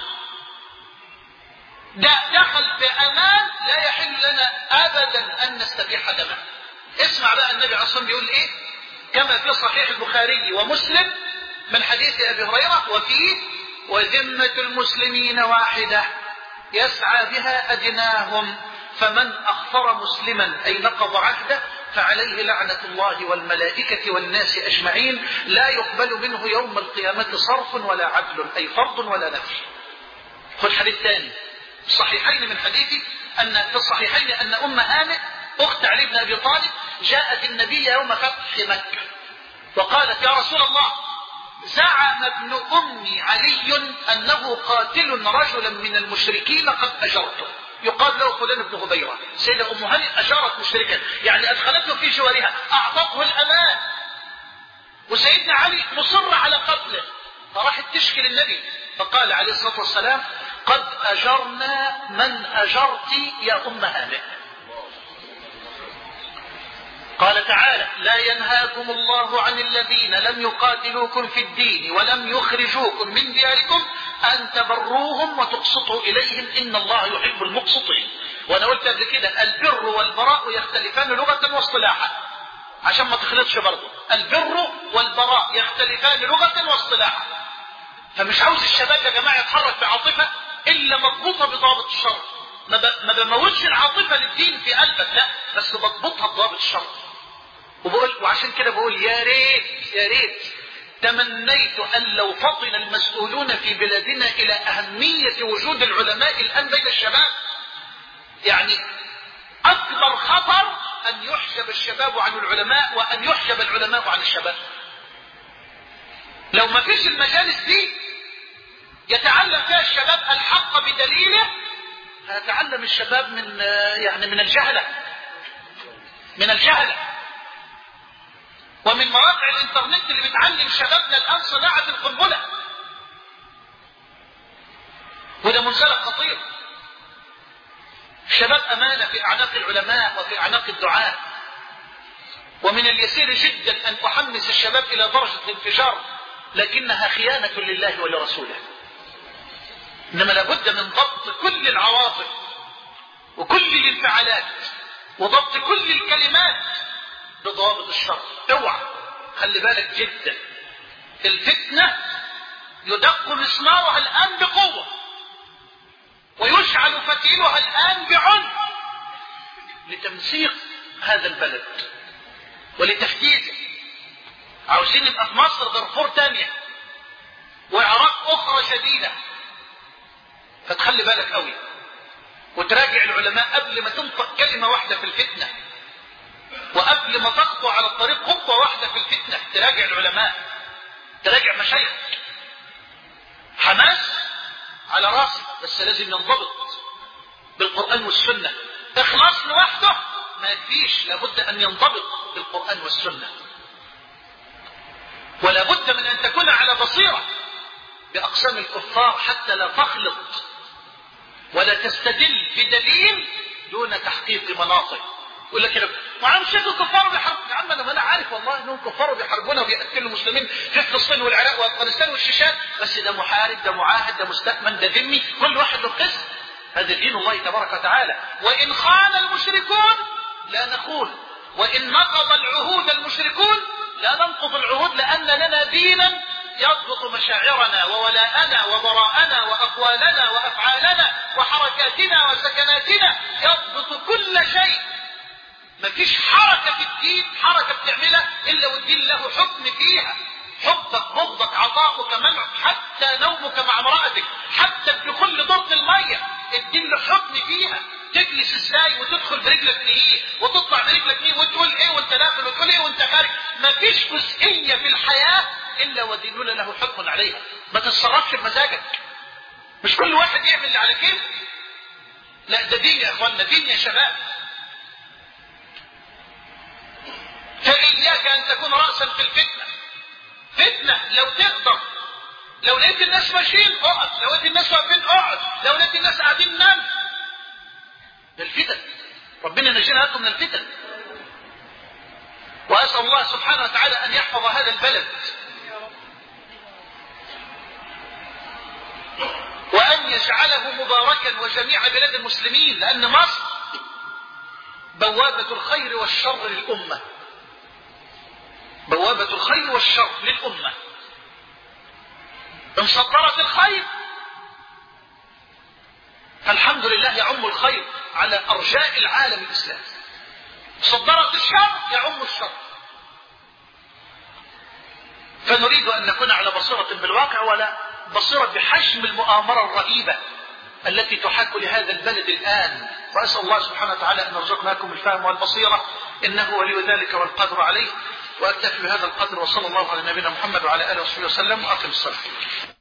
ده دخل بأمان لا يحل لنا أبدا أن نستبيح دمه. اسمع بقى النبي عليه الصلاة والسلام بيقول إيه كما في صحيح البخاري ومسلم من حديث أبي هريرة وفيه: وذمة المسلمين واحدة يسعى بها أدناهم فمن أخفر مسلما أي نقض عهده فعليه لعنة الله والملائكة والناس أجمعين لا يقبل منه يوم القيامة صرف ولا عدل أي فرض ولا نفي. خذ حديث ثاني في الصحيحين من حديث في الصحيحين أن أم هانئ أخت علي بن أبي طالب جاءت النبي يوم فتح مكة وقالت: يا رسول الله زعم ابن أمي علي أنه قاتل رجلا من المشركين قد أجرته يقال له فلان بن غبيرة. سيدة أم هانئ أجارت مشركا يعني أدخلته في جوارها أعطته الأمان. وسيدنا علي مصر على قتله فراحت تشكي للنبي فقال عليه الصلاة والسلام: قد أجرنا من أجرت يا أم هانئ. قال تعالى: لا ينهاكم الله عن الذين لم يقاتلوكم في الدين ولم يخرجوكم من دياركم أن تبروهم وتقسطوا إليهم إن الله يحب المقسطين. وأنا قلت قبل كده البر والبراء يختلفان لغة واصطلاحا عشان ما تخلطش برضه. البر والبراء يختلفان لغة واصطلاحا. فمش عاوز الشباب يا جماعة يتحرك بعاطفة إلا مضبوطة بضابط الشرع. ما بموتش العاطفة للدين في قلبك، لا، بس بضبطها بضابط الشرع. وعشان كده بقول يا ريت تمنيت أن لو فطن المسؤولون في بلادنا إلى أهمية وجود العلماء الآن بين الشباب. يعني أكبر خطر أن يحجب الشباب عن العلماء وأن يحجب العلماء عن الشباب. لو ما فيش المجالس دي يتعلم فيها الشباب الحق بدليله هيتعلم الشباب من الجهلة ومن مواقع الانترنت اللي بتعلم شبابنا الآن صناعة القنبلة. وده منزلق خطير. الشباب أمانة في أعناق العلماء وفي أعناق الدعاة. ومن اليسير جدا أن تحمس الشباب إلى درجة الانفجار لكنها خيانة لله ولرسوله. إنما لابد من ضبط كل العواطف وكل الانفعالات وضبط كل الكلمات بضوابط الشرع. اوعى، خلي بالك جدا. الفتنة يدق مسمارها الآن بقوة ويشعل فتيلها الآن بعنف لتمزيق هذا البلد ولتفتيته. عاوزين نبقى في مصر دارفور تانية وعراق أخرى شديدة. فتخلي بالك قوي وتراجع العلماء قبل ما تنطق كلمة واحدة في الفتنة، وقبل ما تخطو على الطريق خطوة واحدة في الفتنة تراجع العلماء، تراجع مشايخ. حماس على راسي بس لازم ينضبط بالقرآن والسنة. إخلاص لوحده ما يكفيش، لابد أن ينضبط بالقرآن والسنة، ولا بد من أن تكون على بصيرة بأقسام الكفار حتى لا تخلط ولا تستدل بدليل دون تحقيق مناطق. يقول لك وعم شكل كفار بيحاربوا. يا عم انا عارف والله انهم كفار بيحاربونا وبيقتلوا المسلمين في فلسطين والعراق وافغانستان والشيشان، بس ده محارب، ده معاهد، ده مستأمن، ده ذمي، كل واحد له قسم. هذا دين الله تبارك وتعالى. وان خان المشركون لا نخون، وان نقض العهود المشركون لا ننقض العهود، لان لنا دينا يضبط مشاعرنا وولاءنا وبراءنا واقوالنا وافعالنا وحركاتنا وسكناتنا، يضبط كل شيء. مفيش حركة في الدين حركة بتعملها إلا والدين له حكم فيها. حبك، بغضك، عطاؤك، منعك، حتى نومك مع امرأتك، حتى الدخول لدورة المية الدين له حكم فيها. تجلس ازاي وتدخل برجلك ايه وتطلع برجلك ايه وتقول ايه وانت داخل وتقول ايه وانت خارج. مفيش جزئية في الحياة إلا وديننا له حكم عليها. ما تتصرفش بمزاجك، مش كل واحد يعمل اللي على كيفه. لا ده دين يا اخوانا، دين يا شباب. فإياك أن تكون رأسا في الفتنة. فتنة لو تقدر، لو لقيت الناس ماشيين اقعد، لو لقيت الناس واقفين اقعد، لو لقيت الناس قاعدين نام. ده الفتن، ربنا نجينا لكم من الفتن. وأسأل الله سبحانه وتعالى أن يحفظ هذا البلد وأن يجعله مباركا وجميع بلاد المسلمين، لأن مصر بوابة الخير والشر للأمة، بوابة الخير والشر للأمة. إن صدرت الخير فالحمد لله يعم الخير على أرجاء العالم الإسلامي، صدرت الشر يعم الشر. فنريد أن نكون على بصيرة بالواقع ولا بصيرة بحجم المؤامرة الرهيبة التي تحاك لهذا البلد الآن. وأسأل الله سبحانه وتعالى أن يرزقناكم الفهم والبصيرة، إنه ولي ذلك والقدر عليه. وأكتفي بهذا القدر، وصلى الله على نبينا محمد وعلى آله وصحبه وسلم، وأقم الصلاة.